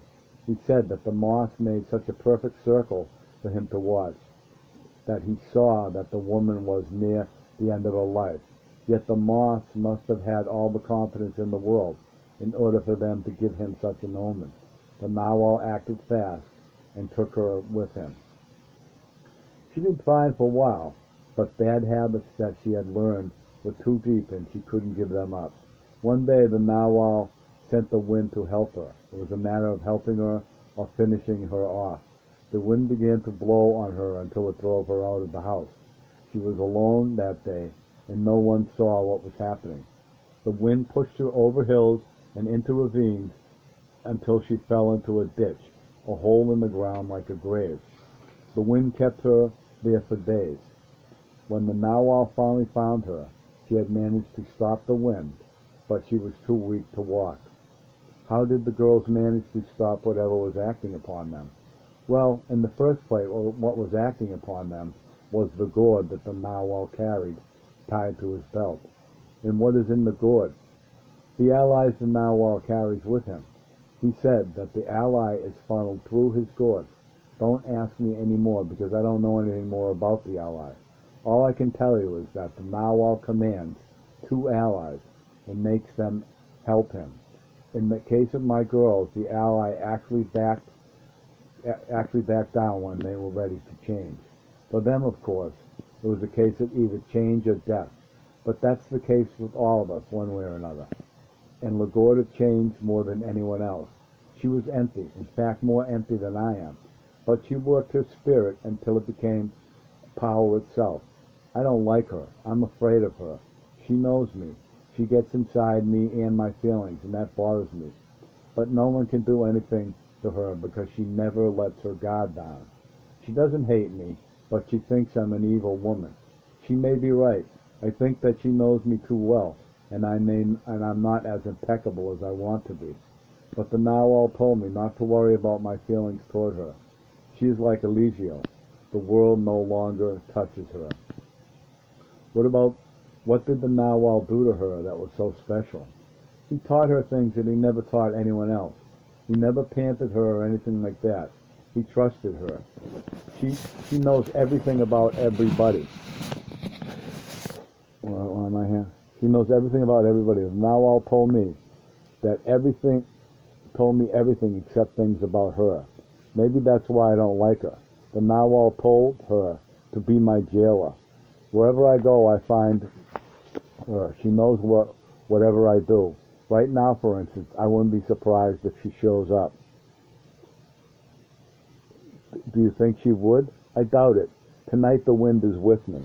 He said that the moss made such a perfect circle for him to watch, that he saw that the woman was near the end of her life. Yet the moths must have had all the confidence in the world in order for them to give him such an omen. The narwhal acted fast and took her with him. She did fine for a while, but bad habits that she had learned were too deep and she couldn't give them up. One day the narwhal sent the wind to help her. It was a matter of helping her or finishing her off. The wind began to blow on her until it drove her out of the house. She was alone that day, and no one saw what was happening. The wind pushed her over hills and into ravines until she fell into a ditch, a hole in the ground like a grave. The wind kept her there for days. When the narwhal finally found her, she had managed to stop the wind, but she was too weak to walk. How did the girls manage to stop whatever was acting upon them? Well, in the first place, what was acting upon them was the gourd that the narwhal carried, tied to his belt. And what is in the gourd? The allies the narwhal carries with him. He said that the ally is funneled through his gourd. Don't ask me any more because I don't know anything more about the ally. All I can tell you is that the narwhal commands 2 allies and makes them help him. In the case of my girls, the ally actually backed down when they were ready to change. For them, of course, it was a case of either change or death. But that's the case with all of us, one way or another. And LaGorda changed more than anyone else. She was empty, in fact more empty than I am. But she worked her spirit until it became power itself. I don't like her. I'm afraid of her. She knows me. She gets inside me and my feelings, and that bothers me. But no one can do anything to her because she never lets her guard down. She doesn't hate me, but she thinks I'm an evil woman. She may be right. I think that she knows me too well, and I'm not as impeccable as I want to be. But the narwhal told me not to worry about my feelings toward her. She is like Eligio. The world no longer touches her. What did the narwhal do to her that was so special? He taught her things that he never taught anyone else. He never pampered her or anything like that. He trusted her. She knows everything about everybody. Why am I here? She knows everything about everybody. The narwhal told me everything except things about her. Maybe that's why I don't like her. The narwhal told her to be my jailer. Wherever I go, I find her. She knows whatever I do. Right now, for instance, I wouldn't be surprised if she shows up. Do you think she would? I doubt it. Tonight the wind is with me.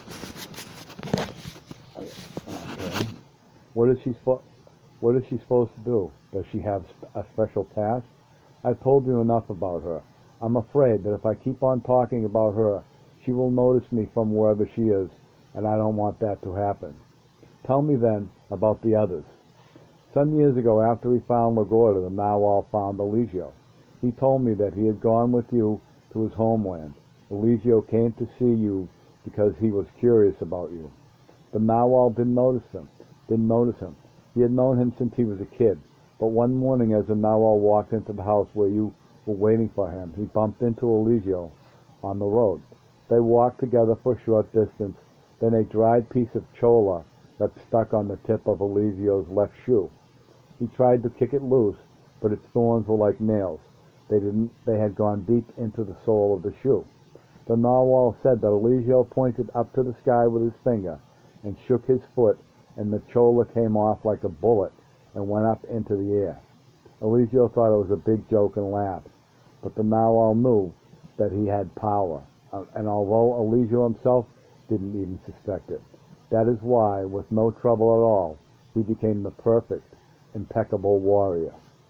Okay. What is she supposed to do? Does she have a special task? I've told you enough about her. I'm afraid that if I keep on talking about her, she will notice me from wherever she is, and I don't want that to happen. Tell me then about the others. Some years ago, after he found LaGorda, the narwhal found Eligio. He told me that he had gone with you to his homeland. Eligio came to see you because he was curious about you. The narwhal didn't notice him. He had known him since he was a kid. But one morning, as the narwhal walked into the house where you were waiting for him, he bumped into Eligio on the road. They walked together for a short distance. Then a dried piece of cholla got stuck on the tip of Eligio's left shoe. He tried to kick it loose, but its thorns were like nails. They had gone deep into the sole of the shoe. The narwhal said that Eligio pointed up to the sky with his finger and shook his foot, and the cholla came off like a bullet and went up into the air. Eligio thought it was a big joke and laughed, but the narwhal knew that he had power, and although Eligio himself didn't even suspect it. That is why, with no trouble at all, he became the perfect, impeccable warrior.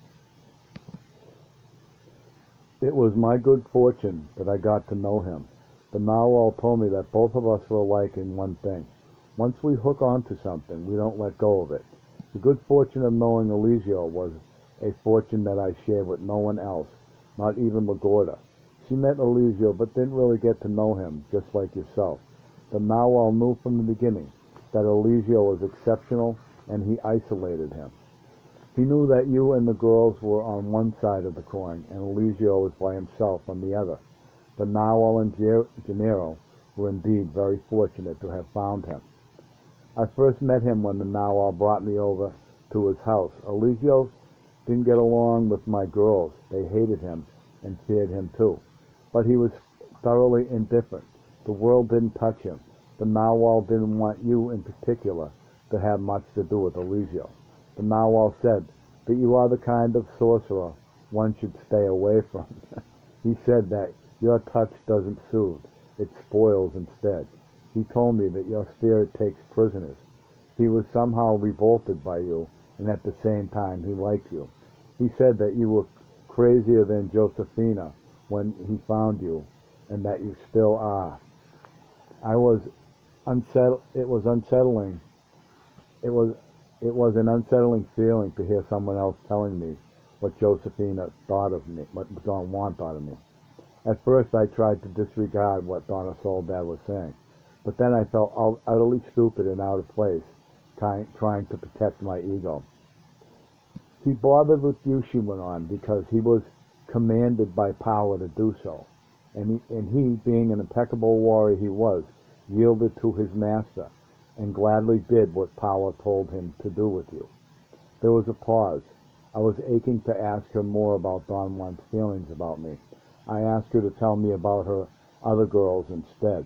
It was my good fortune that I got to know him. The narwhal told me that both of us were alike in one thing. Once we hook onto something, we don't let go of it. The good fortune of knowing Eligio was a fortune that I shared with no one else, not even LaGorda. She met Eligio but didn't really get to know him, just like yourself. The narwhal knew from the beginning that Eligio was exceptional, and he isolated him. He knew that you and the girls were on one side of the coin, and Eligio was by himself on the other. The Narwhal and Gennaro were indeed very fortunate to have found him. I first met him when the Narwhal brought me over to his house. Eligio didn't get along with my girls. They hated him and feared him too. But he was thoroughly indifferent. The world didn't touch him. The Narwhal didn't want you in particular to have much to do with Eligio. The Narwhal said that you are the kind of sorcerer one should stay away from. He said that your touch doesn't soothe, it spoils instead. He told me that your spirit takes prisoners. He was somehow revolted by you, and at the same time he liked you. He said that you were crazier than Josephina when he found you, and that you still are. It was unsettling. It was an unsettling feeling to hear someone else telling me what Josephina thought of me, what Don Juan thought of me. At first I tried to disregard what Donna Soledad was saying, but then I felt utterly stupid and out of place, trying to protect my ego. He bothered with you, she went on, because he was commanded by power to do so, and he, being an impeccable warrior he was, yielded to his master, and gladly did what power told him to do with you. There was a pause. I was aching to ask her more about Don Juan's feelings about me. I asked her to tell me about her other girls instead.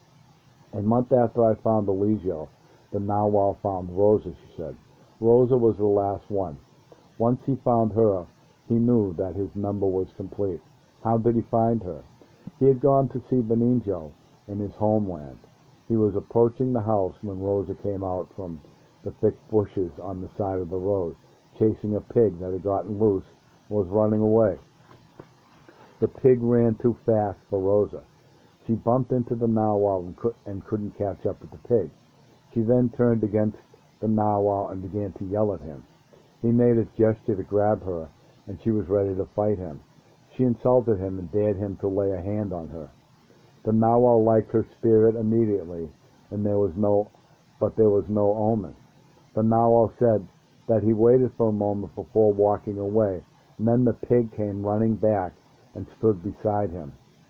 A month after I found Eligio, the Narwhal found Rosa, she said. Rosa was the last one. Once he found her, he knew that his number was complete. How did he find her? He had gone to see Benigno in his homeland. He was approaching the house when Rosa came out from the thick bushes on the side of the road, chasing a pig that had gotten loose and was running away. The pig ran too fast for Rosa. She bumped into the Narwhal and couldn't catch up with the pig. She then turned against the Narwhal and began to yell at him. He made a gesture to grab her, and she was ready to fight him. She insulted him and dared him to lay a hand on her. The Narwhal liked her spirit immediately, and there was no omen. The Narwhal said that he waited for a moment before walking away, and then the pig came running back and stood beside him.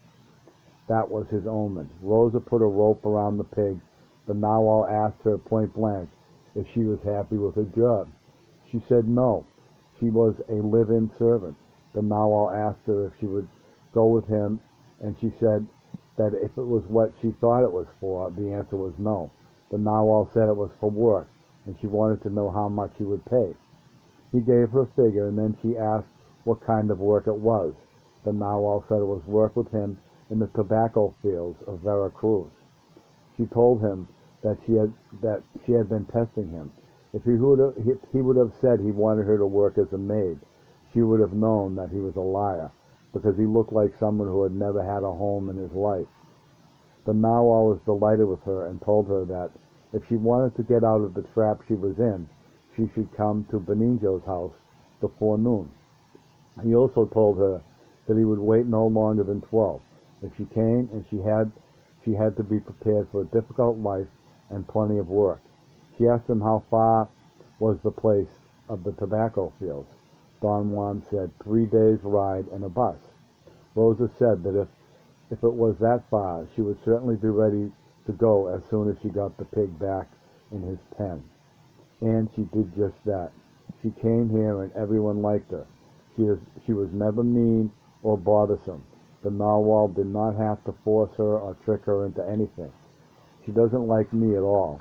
That was his omen. Rosa put a rope around the pig. The Narwhal asked her point blank if she was happy with her job. She said no. She was a live-in servant. The Narwhal asked her if she would go with him, and she said that if it was what she thought it was for, the answer was no. The Narwhal said it was for work, and she wanted to know how much he would pay. He gave her a figure, and then she asked what kind of work it was. The Narwhal said it was work with him in the tobacco fields of Veracruz. She told him that she had been testing him. If he would have said he wanted her to work as a maid, she would have known that he was a liar, because he looked like someone who had never had a home in his life. The Narwhal was delighted with her and told her that if she wanted to get out of the trap she was in, she should come to Benigno's house before noon. He also told her that he would wait no longer than 12. If she came, and she had to be prepared for a difficult life and plenty of work. She asked him how far was the place of the tobacco fields. Don Juan said 3 days' ride and a bus. Rosa said that if it was that far, she would certainly be ready to go as soon as she got the pig back in his pen. And she did just that. She came here and everyone liked her. She was never mean or bothersome. The Narwhal did not have to force her or trick her into anything. She doesn't like me at all.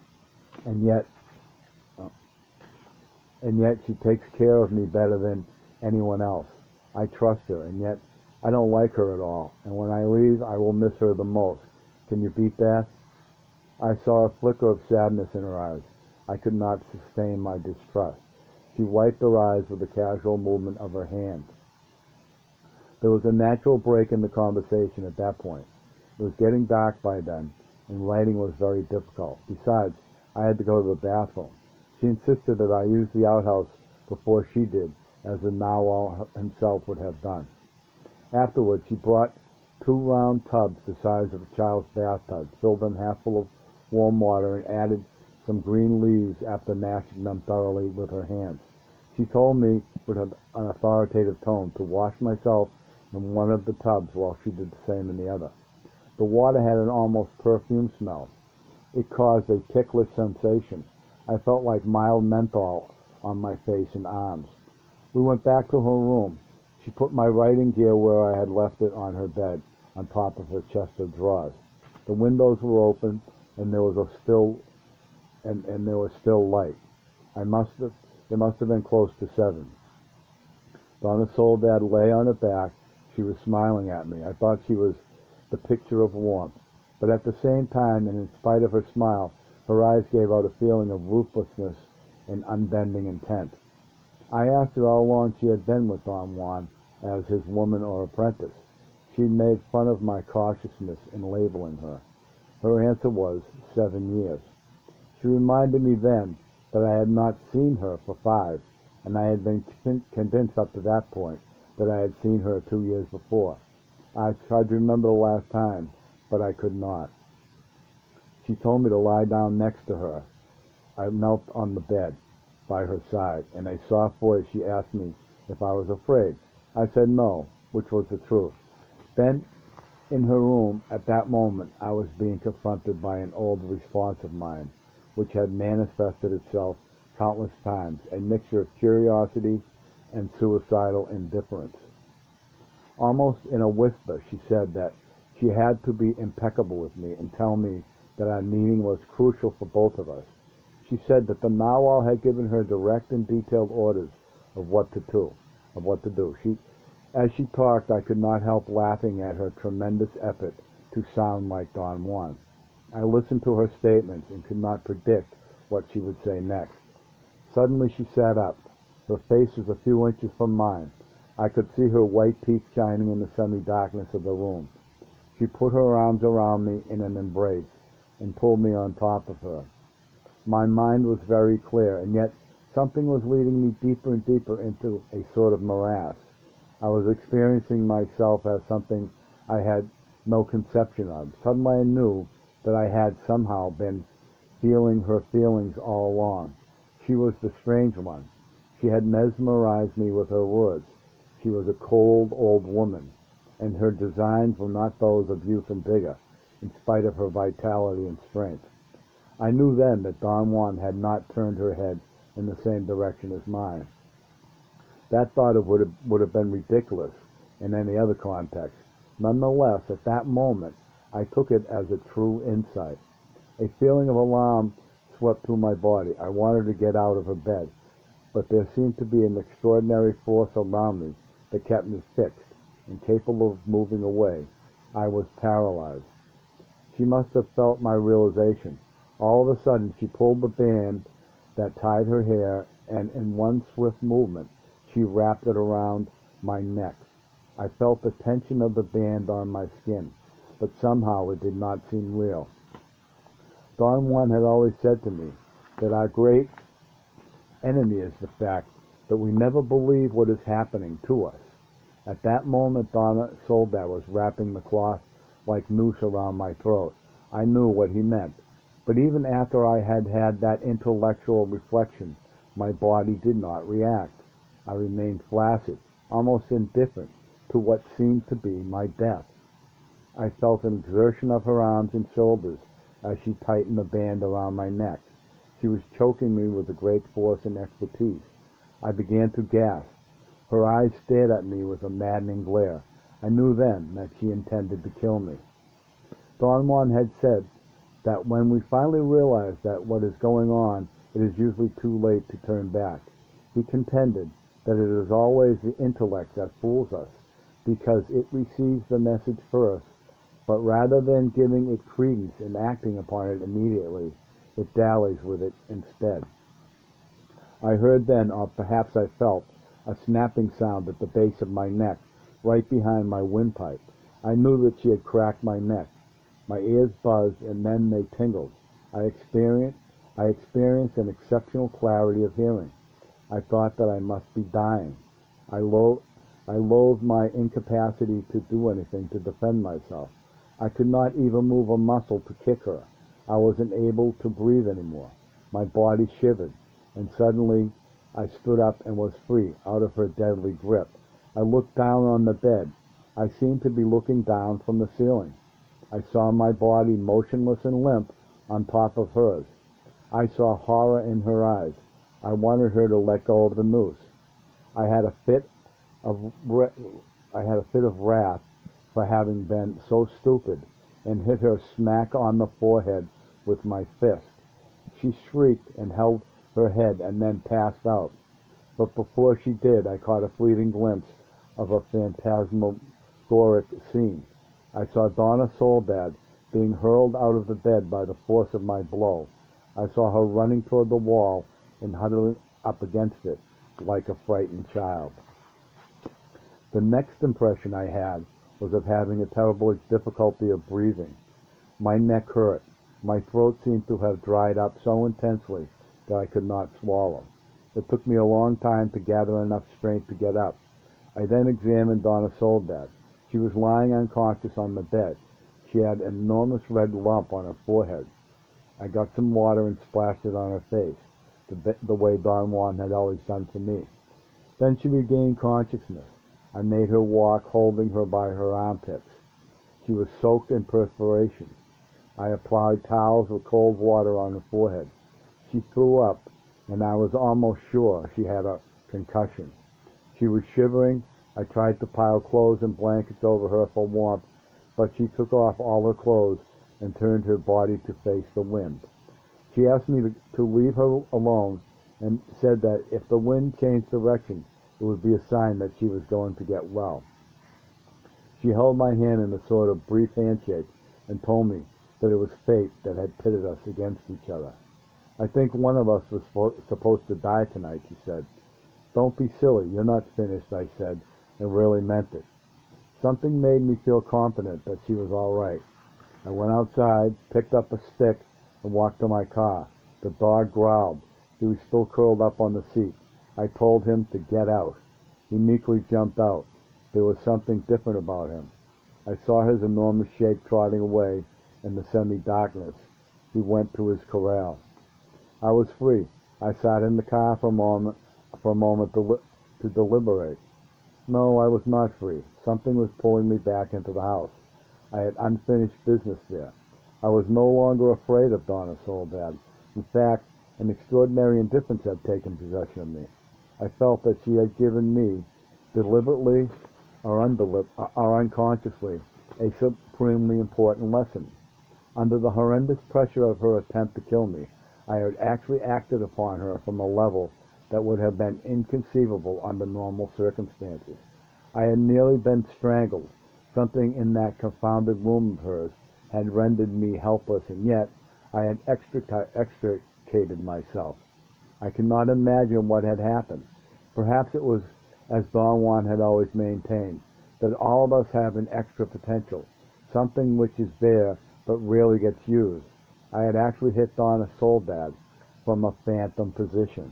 And yet she takes care of me better than anyone else. I trust her, and yet I don't like her at all. And when I leave, I will miss her the most. Can you beat that? I saw a flicker of sadness in her eyes. I could not sustain my distrust. She wiped her eyes with a casual movement of her hand. There was a natural break in the conversation at that point. It was getting dark by then, and writing was very difficult. Besides, I had to go to the bathroom. She insisted that I use the outhouse before she did, as the Narwhal himself would have done. Afterwards, she brought 2 round tubs the size of a child's bathtub, filled them half full of warm water, and added some green leaves after mashing them thoroughly with her hands. She told me with an authoritative tone to wash myself in one of the tubs while she did the same in the other. The water had an almost perfume smell. It caused a ticklish sensation. I felt like mild menthol on my face and arms. We went back to her room. She put my writing gear where I had left it on her bed, on top of her chest of drawers. The windows were open, and there was still light. It must have been close to 7. Donna Soledad lay on her back. She was smiling at me. I thought she was the picture of warmth. But at the same time, and in spite of her smile, her eyes gave out a feeling of ruthlessness and unbending intent. I asked her how long she had been with Don Juan as his woman or apprentice. She made fun of my cautiousness in labeling her. Her answer was 7 years. She reminded me then that I had not seen her for 5, and I had been convinced up to that point that I had seen her 2 years before. I tried to remember the last time, but I could not. She told me to lie down next to her. I knelt on the bed by her side. In a soft voice, she asked me if I was afraid. I said no, which was the truth. Then, in her room, at that moment, I was being confronted by an old response of mine, which had manifested itself countless times, a mixture of curiosity and suicidal indifference. Almost in a whisper, she said that she had to be impeccable with me and tell me that our meeting was crucial for both of us. She said that the narwhal had given her direct and detailed orders of what to do. As she talked, I could not help laughing at her tremendous effort to sound like Don Juan. I listened to her statements and could not predict what she would say next. Suddenly she sat up. Her face was a few inches from mine. I could see her white teeth shining in the semi-darkness of the room. She put her arms around me in an embrace and pulled me on top of her. My mind was very clear, and yet something was leading me deeper and deeper into a sort of morass. I was experiencing myself as something I had no conception of. Suddenly I knew that I had somehow been feeling her feelings all along. She was the strange one. She had mesmerized me with her words. She was a cold old woman, and her designs were not those of youth and vigor, in spite of her vitality and strength. I knew then that Don Juan had not turned her head in the same direction as mine. That thought would have been ridiculous in any other context. Nonetheless, at that moment, I took it as a true insight. A feeling of alarm swept through my body. I wanted to get out of her bed, but there seemed to be an extraordinary force around me that kept me fixed, incapable of moving away. I was paralyzed. She must have felt my realization. All of a sudden, she pulled the band that tied her hair, and in one swift movement, she wrapped it around my neck. I felt the tension of the band on my skin, but somehow it did not seem real. Don Juan had always said to me that our great enemy is the fact that we never believe what is happening to us. At that moment, Donna Soledad was wrapping the cloth like noose around my throat. I knew what he meant. But even after I had had that intellectual reflection, my body did not react. I remained flaccid, almost indifferent to what seemed to be my death. I felt an exertion of her arms and shoulders as she tightened the band around my neck. She was choking me with a great force and expertise. I began to gasp. Her eyes stared at me with a maddening glare. I knew then that she intended to kill me. Don Juan had said that when we finally realize that what is going on, it is usually too late to turn back. He contended that it is always the intellect that fools us, because it receives the message first, but rather than giving it credence and acting upon it immediately, it dallies with it instead. I heard then, or perhaps I felt, a snapping sound at the base of my neck, right behind my windpipe. I knew that she had cracked my neck. My ears buzzed, and then they tingled. I experienced an exceptional clarity of hearing. I thought that I must be dying. I loathed my incapacity to do anything to defend myself. I could not even move a muscle to kick her. I wasn't able to breathe anymore. My body shivered, and suddenly I stood up and was free, out of her deadly grip. I looked down on the bed. I seemed to be looking down from the ceiling. I saw my body motionless and limp on top of hers. I saw horror in her eyes. I wanted her to let go of the noose. I had a fit of wrath for having been so stupid, and hit her smack on the forehead with my fist. She shrieked and held her head and then passed out. But before she did, I caught a fleeting glimpse of a phantasmagoric scene. I saw Donna Soledad being hurled out of the bed by the force of my blow. I saw her running toward the wall and huddling up against it like a frightened child. The next impression I had was of having a terrible difficulty of breathing. My neck hurt. My throat seemed to have dried up so intensely that I could not swallow. It took me a long time to gather enough strength to get up. I then examined Donna Soledad. She was lying unconscious on the bed. She had an enormous red lump on her forehead. I got some water and splashed it on her face, the way Don Juan had always done for me. Then she regained consciousness. I made her walk, holding her by her armpits. She was soaked in perspiration. I applied towels with cold water on her forehead. She threw up, and I was almost sure she had a concussion. She was shivering. I tried to pile clothes and blankets over her for warmth, but she took off all her clothes and turned her body to face the wind. She asked me to leave her alone and said that if the wind changed direction, it would be a sign that she was going to get well. She held my hand in a sort of brief handshake and told me that it was fate that had pitted us against each other. I think one of us was supposed to die tonight, she said. Don't be silly, you're not finished, I said, and really meant it. Something made me feel confident that she was all right. I went outside, picked up a stick, and walked to my car. The dog growled. He was still curled up on the seat. I told him to get out. He meekly jumped out. There was something different about him. I saw his enormous shape trotting away in the semi-darkness. He went to his corral. I was free. I sat in the car for a moment to deliberate. No, I was not free. Something was pulling me back into the house. I had unfinished business there. I was no longer afraid of Donna Soledad. In fact, an extraordinary indifference had taken possession of me. I felt that she had given me, deliberately or unconsciously, a supremely important lesson. Under the horrendous pressure of her attempt to kill me, I had actually acted upon her from a level that would have been inconceivable under normal circumstances. I had nearly been strangled. Something in that confounded womb of hers had rendered me helpless, and yet I had extricated myself. I cannot imagine what had happened. Perhaps it was, as Don Juan had always maintained, that all of us have an extra potential, something which is there but rarely gets used. I had actually hit Donna Soledad from a phantom position.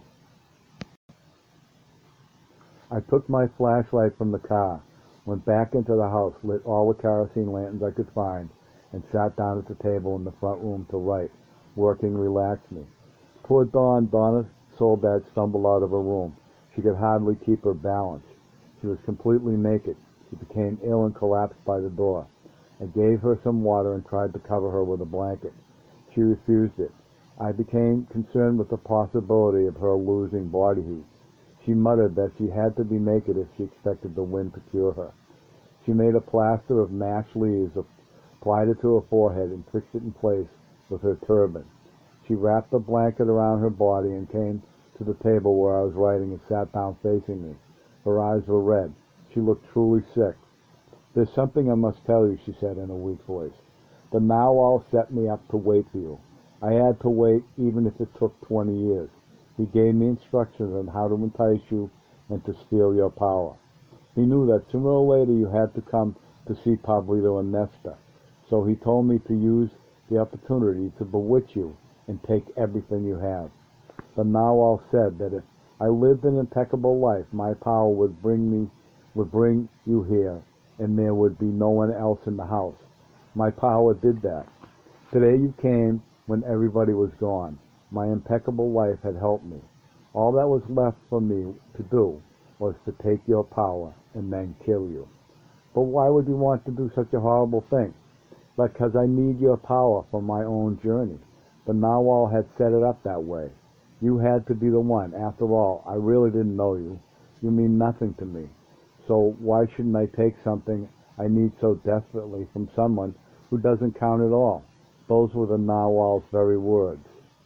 I took my flashlight from the car, went back into the house, lit all the kerosene lanterns I could find, and sat down at the table in the front room to write. Working relaxed me. Toward dawn, Donna Soledad stumbled out of her room. She could hardly keep her balance. She was completely naked. She became ill and collapsed by the door. I gave her some water and tried to cover her with a blanket. She refused it. I became concerned with the possibility of her losing body heat. She muttered that she had to be naked if she expected the wind to cure her. She made a plaster of mashed leaves, applied it to her forehead, and fixed it in place with her turban. She wrapped a blanket around her body and came to the table where I was writing and sat down facing me. Her eyes were red. She looked truly sick. There's something I must tell you, she said in a weak voice. The Narwhal set me up to wait for you. I had to wait even if it took 20 years. He gave me instructions on how to entice you and to steal your power. He knew that sooner or later you had to come to see Pablito and Nesta, so he told me to use the opportunity to bewitch you and take everything you have. The Narwhal said that if I lived an impeccable life, my power would bring you here, and there would be no one else in the house. My power did that. Today you came when everybody was gone. My impeccable life had helped me. All that was left for me to do was to take your power and then kill you. But why would you want to do such a horrible thing? Because I need your power for my own journey. The Narwhal had set it up that way. You had to be the one. After all, I really didn't know you. You mean nothing to me. So why shouldn't I take something I need so desperately from someone who doesn't count at all? Those were the Narwhal's very words.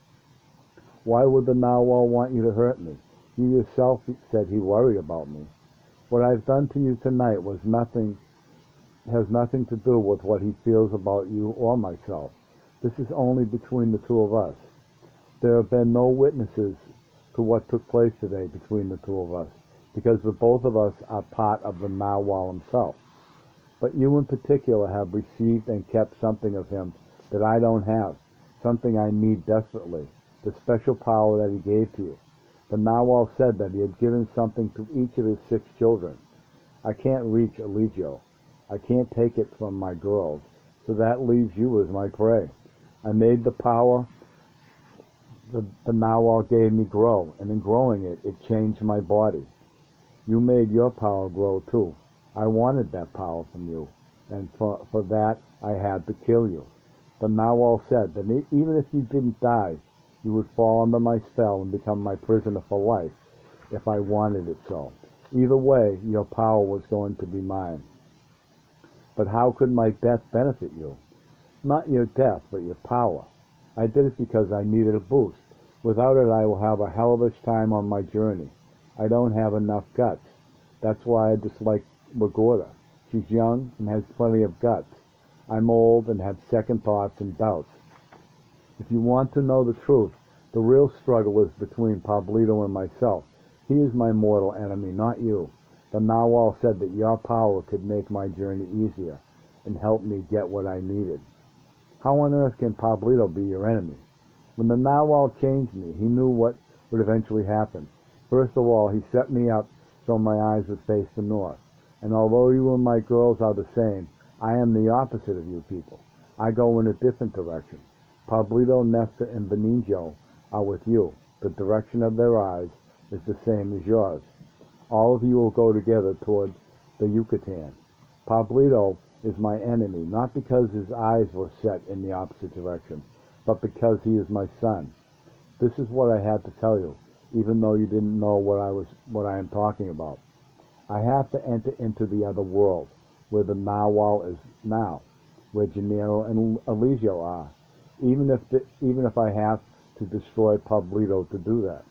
Why would the Narwhal want you to hurt me? You yourself said he worried about me. What I've done to you tonight has nothing to do with what he feels about you or myself. This is only between the two of us. There have been no witnesses to what took place today between the two of us, because the both of us are part of the Narwhal himself. But you in particular have received and kept something of him that I don't have, something I need desperately, the special power that he gave to you. The Narwhal said that he had given something to each of his 6 children. I can't reach Eligio. I can't take it from my girls, so that leaves you as my prey. I made the power the Narwhal gave me grow, and in growing it, it changed my body. You made your power grow too. I wanted that power from you, and for that I had to kill you. The Narwhal said that even if you didn't die, you would fall under my spell and become my prisoner for life, if I wanted it so. Either way, your power was going to be mine. But how could my death benefit you? Not your death, but your power. I did it because I needed a boost. Without it, I will have a hell of a time on my journey. I don't have enough guts. That's why I dislike Lagorda. She's young and has plenty of guts. I'm old and have second thoughts and doubts. If you want to know the truth, the real struggle is between Pablito and myself. He is my mortal enemy, not you. The Narwhal said that your power could make my journey easier and help me get what I needed. How on earth can Pablito be your enemy? When the Narwhal changed me, he knew what would eventually happen. First of all, he set me up so my eyes would face the north. And although you and my girls are the same, I am the opposite of you people. I go in a different direction. Pablito, Nesta, and Benigno are with you. The direction of their eyes is the same as yours. All of you will go together toward the Yucatan. Pablito is my enemy, not because his eyes were set in the opposite direction, but because he is my son. This is what I had to tell you, even though you didn't know what I am talking about. I have to enter into the other world, where the Narwhal is now, where Gennaro and Eligio are, even if I have to destroy Pablito to do that.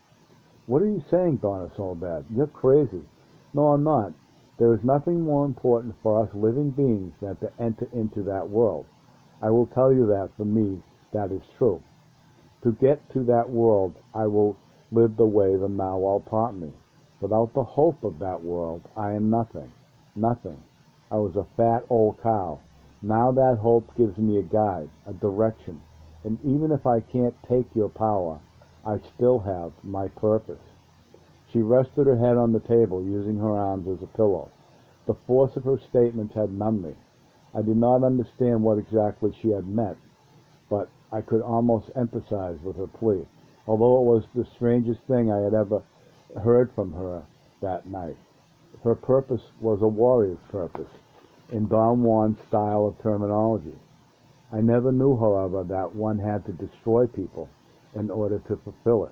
What are you saying, Donna Soledad? You're crazy. No, I'm not. There is nothing more important for us living beings than to enter into that world. I will tell you that for me, that is true. To get to that world, I will live the way the Narwhal taught me. Without the hope of that world, I am nothing. Nothing. I was a fat old cow. Now that hope gives me a guide, a direction, and even if I can't take your power, I still have my purpose. She rested her head on the table, using her arms as a pillow. The force of her statements had numbed me. I did not understand what exactly she had meant, but I could almost empathize with her plea, although it was the strangest thing I had ever heard from her that night. Her purpose was a warrior's purpose, in Don Juan's style of terminology. I never knew, however, that one had to destroy people in order to fulfill it.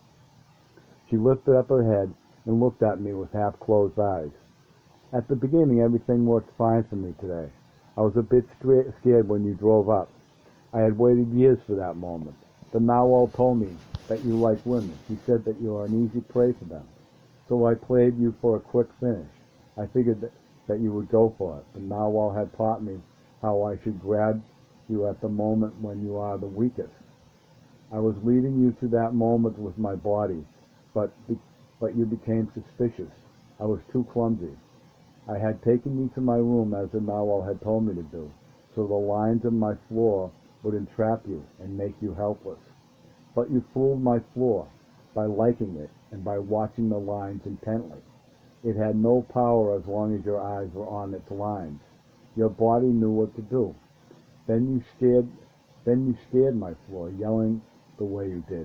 She lifted up her head and looked at me with half-closed eyes. At the beginning, everything worked fine for me today. I was a bit scared when you drove up. I had waited years for that moment. The Narwhal told me that you like women. He said that you are an easy prey for them. So I played you for a quick finish. I figured that you would go for it. The Narwhal had taught me how I should grab you at the moment when you are the weakest. I was leading you to that moment with my body, but you became suspicious. I was too clumsy. I had taken you to my room as the Narwhal had told me to do, so the lines of my floor would entrap you and make you helpless. But you fooled my floor by liking it and by watching the lines intently. It had no power as long as your eyes were on its lines. Your body knew what to do. Then you scared my floor, yelling the way you did.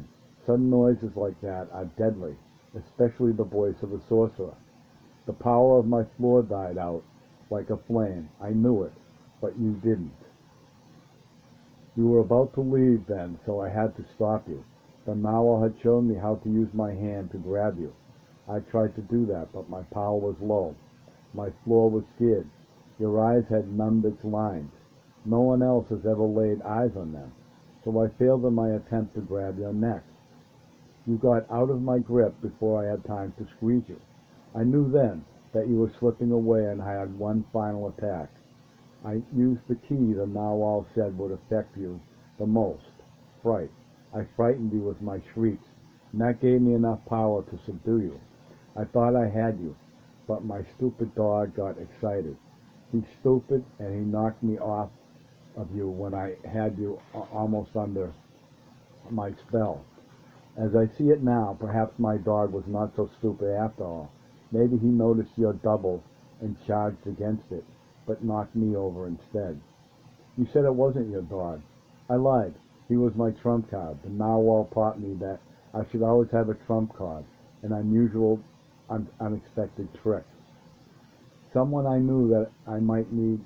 Sudden noises like that are deadly, especially the voice of a sorcerer. The power of my floor died out like a flame. I knew it, but you didn't. You were about to leave then, so I had to stop you. The narwhal had shown me how to use my hand to grab you. I tried to do that, but my power was low. My floor was scared. Your eyes had numbed its lines. No one else has ever laid eyes on them, so I failed in my attempt to grab your neck. You got out of my grip before I had time to squeeze you. I knew then that you were slipping away and I had one final attack. I used the key the narwhal said would affect you the most, fright. I frightened you with my shrieks, and that gave me enough power to subdue you. I thought I had you, but my stupid dog got excited. He's stupid, and he knocked me off of you when I had you almost under my spell. As I see it now, perhaps my dog was not so stupid after all. Maybe he noticed your double and charged against it, but knocked me over instead. You said it wasn't your dog. I lied. He was my trump card. The narwhal taught me that I should always have a trump card, an unusual, unexpected trick. Somehow I knew that I might need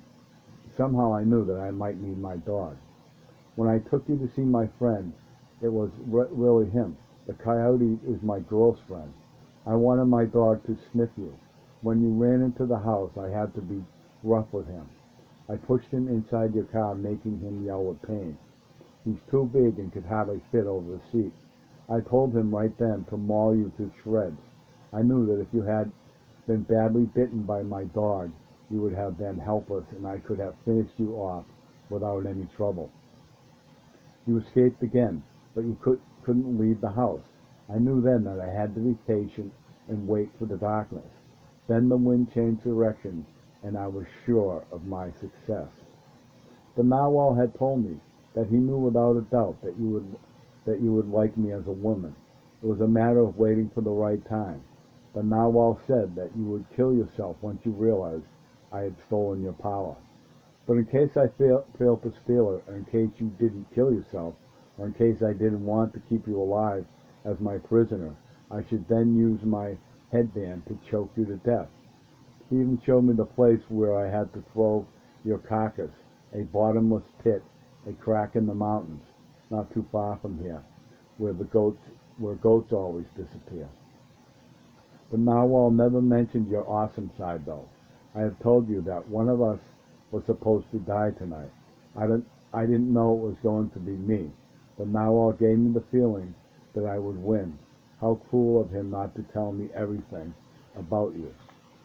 my dog. When I took you to see my friend, it was really him. The coyote is my girl's friend. I wanted my dog to sniff you. When you ran into the house, I had to be rough with him. I pushed him inside your car, making him yell with pain. He's too big and could hardly fit over the seat. I told him right then to maul you to shreds. I knew that if you had been badly bitten by my dog, you would have been helpless and I could have finished you off without any trouble. You escaped again, but you couldn't leave the house. I knew then that I had to be patient and wait for the darkness. Then the wind changed direction, and I was sure of my success. The narwhal had told me that he knew without a doubt that you would like me as a woman. It was a matter of waiting for the right time. The narwhal said that you would kill yourself once you realized I had stolen your power. But in case I failed to steal it, or in case you didn't kill yourself, or in case I didn't want to keep you alive as my prisoner, I should then use my headband to choke you to death. He even showed me the place where I had to throw your carcass, a bottomless pit, a crack in the mountains, not too far from here, where goats always disappear. The narwhal never mentioned your awesome side, though. I have told you that one of us was supposed to die tonight. I didn't know it was going to be me. The narwhal gave me the feeling that I would win. How cruel of him not to tell me everything about you.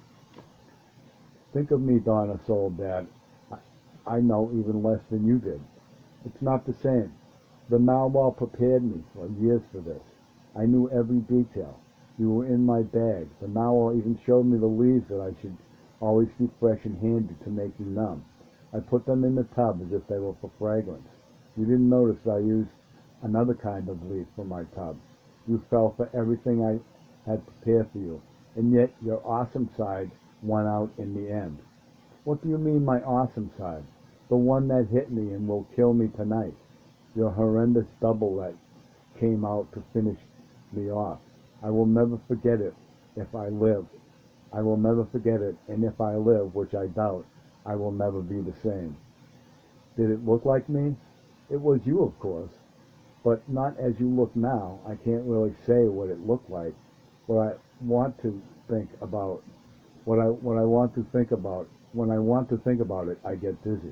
Think of me, Donna Soledad. I know even less than you did. It's not the same. The narwhal prepared me for years for this. I knew every detail. You were in my bag. The narwhal even showed me the leaves that I should always keep fresh and handy to make you numb. I put them in the tub as if they were for fragrance. You didn't notice I used another kind of leaf for my tub. You fell for everything I had prepared for you, and yet your awesome side won out in the end. What do you mean, my awesome side? The one that hit me and will kill me tonight. Your horrendous double that came out to finish me off. I will never forget it if I live. I will never forget it, and if I live, which I doubt, I will never be the same. Did it look like me? It was you, of course, but not as you look now. I can't really say what it looked like. What I want to think about, when I want to think about it, I get dizzy.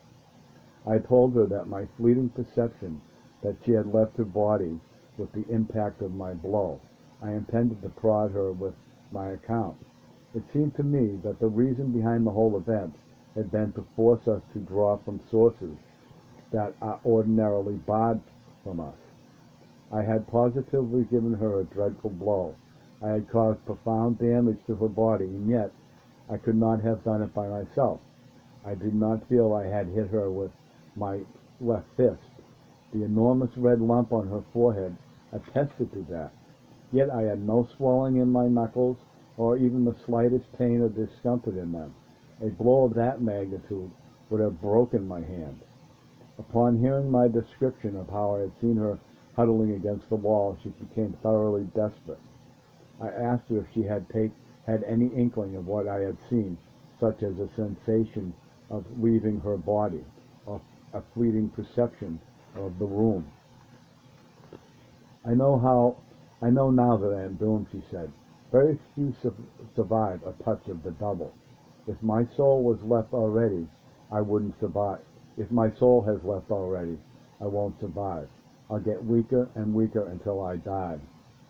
I told her that my fleeting perception that she had left her body with the impact of my blow. I intended to prod her with my account. It seemed to me that the reason behind the whole event had been to force us to draw from sources that are ordinarily barred from us. I had positively given her a dreadful blow. I had caused profound damage to her body, and yet I could not have done it by myself. I did not feel I had hit her with my left fist. The enormous red lump on her forehead attested to that. Yet I had no swelling in my knuckles, or even the slightest pain or discomfort in them. A blow of that magnitude would have broken my hand. Upon hearing my description of how I had seen her huddling against the wall, she became thoroughly desperate. I asked her if she had any inkling of what I had seen, such as a sensation of leaving her body, or a fleeting perception of the room. I know now that I am doomed, she said. Very few survive a touch of the double. If my soul was left already, I wouldn't survive. If my soul has left already, I won't survive. I'll get weaker and weaker until I die.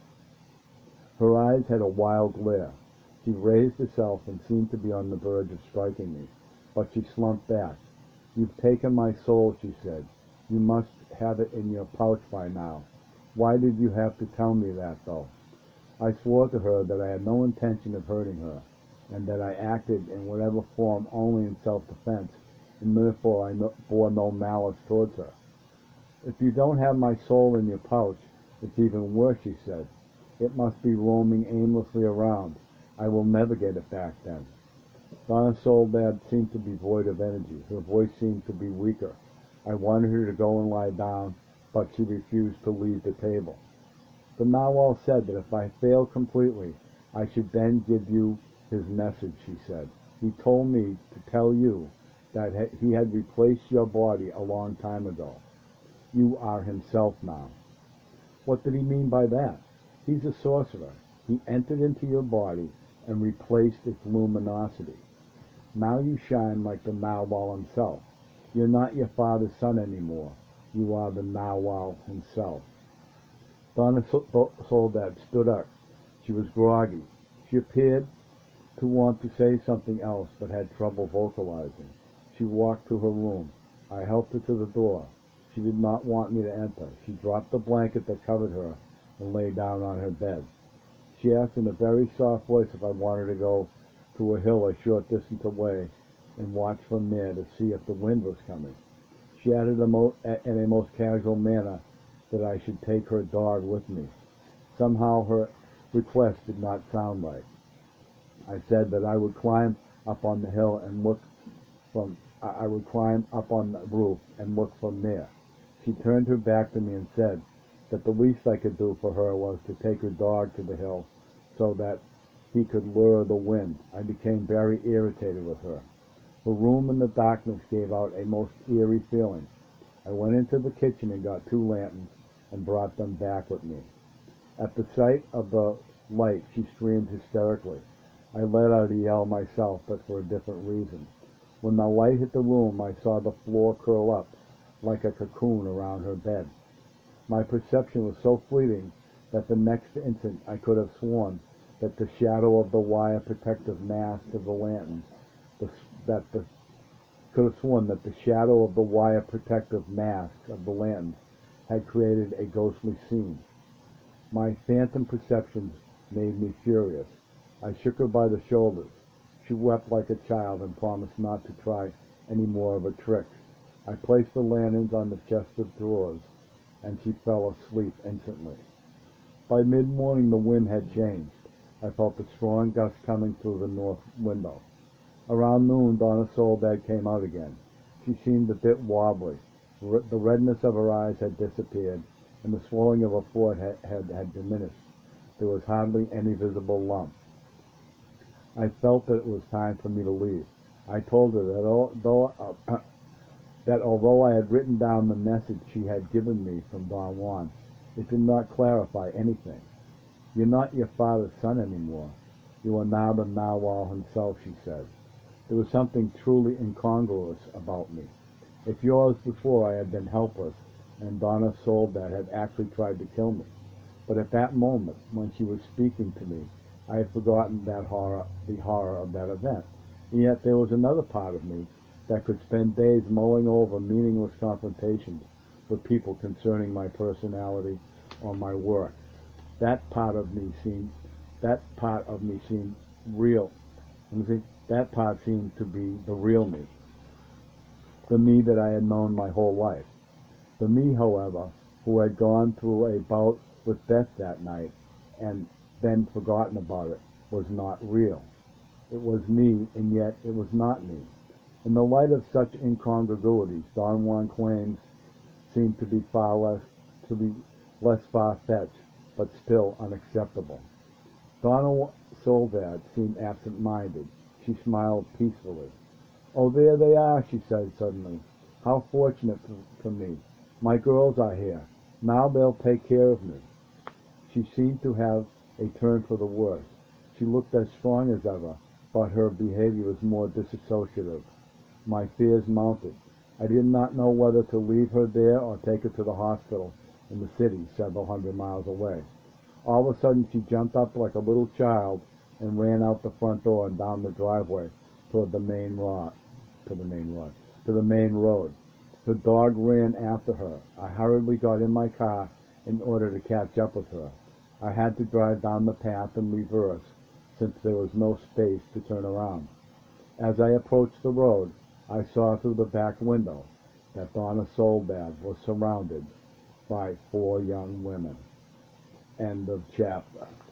Her eyes had a wild glare. She raised herself and seemed to be on the verge of striking me, but she slumped back. You've taken my soul, she said. You must have it in your pouch by now. Why did you have to tell me that, though? I swore to her that I had no intention of hurting her, and that I acted in whatever form only in self-defense, and therefore I bore no malice towards her. If you don't have my soul in your pouch, it's even worse, she said. It must be roaming aimlessly around. I will never get it back then. Donna Soledad seemed to be void of energy. Her voice seemed to be weaker. I wanted her to go and lie down, but she refused to leave the table. The Narwhal said that if I failed completely, I should then give you his message, she said. He told me to tell you that he had replaced your body a long time ago. You are himself now. What did he mean by that? He's a sorcerer. He entered into your body and replaced its luminosity. Now you shine like the Narwhal himself. You're not your father's son anymore. You are the Narwhal himself. Donna Soledad stood up. She was groggy. She appeared to want to say something else, but had trouble vocalizing. She walked to her room. I helped her to the door. She did not want me to enter. She dropped the blanket that covered her and lay down on her bed. She asked in a very soft voice if I wanted to go to a hill a short distance away and watch from there to see if the wind was coming. She added in a most casual manner that I should take her dog with me. Somehow her request did not sound right. I said that I would climb up on the hill and I would climb up on the roof and look from there. She turned her back to me and said that the least I could do for her was to take her dog to the hill so that he could lure the wind. I became very irritated with her. Her room in the darkness gave out a most eerie feeling. I went into the kitchen and got 2 lanterns and brought them back with me. At the sight of the light, she screamed hysterically. I let out a yell myself, but for a different reason. When the light hit the room, I saw the floor curl up like a cocoon around her bed. My perception was so fleeting that the next instant I could have sworn that the shadow of the wire protective mask of the lantern, had created a ghostly scene. My phantom perceptions made me furious. I shook her by the shoulders. She wept like a child and promised not to try any more of her tricks. I placed the lanterns on the chest of drawers, and she fell asleep instantly. By mid-morning the wind had changed. I felt a strong gust coming through the north window. Around noon, Donna Soledad came out again. She seemed a bit wobbly. The redness of her eyes had disappeared, and the swelling of her forehead had diminished. There was hardly any visible lump. I felt that it was time for me to leave. I told her that although I had written down the message she had given me from Don Juan, it did not clarify anything. You're not your father's son anymore. You are now the Narwhal himself, she said. There was something truly incongruous about me. If years before I had been helpless, and Donna Soledad had actually tried to kill me. But at that moment, when she was speaking to me, I had forgotten the horror of that event. And yet there was another part of me that could spend days mulling over meaningless confrontations with people concerning my personality or my work. That part of me seemed real. That part seemed to be the real me, the me that I had known my whole life. The me, however, who had gone through a bout with death that night and then forgotten about it, was not real. It was me, and yet it was not me. In the light of such incongruities, Don Juan claims seemed to be far less far-fetched, but still unacceptable. Donna Soledad seemed absent-minded. She smiled peacefully. "Oh, there they are," she said suddenly. "How fortunate for me. My girls are here. Now they'll take care of me." She seemed to have a turn for the worse. She looked as strong as ever, but her behavior was more dissociative. My fears mounted. I did not know whether to leave her there or take her to the hospital in the city several hundred miles away. All of a sudden she jumped up like a little child and ran out the front door and down the driveway toward the main road, to the main road. The dog ran after her. I hurriedly got in my car in order to catch up with her. I had to drive down the path in reverse, since there was no space to turn around. As I approached the road, I saw through the back window that Donna Soledad was surrounded by 4 young women. End of chapter.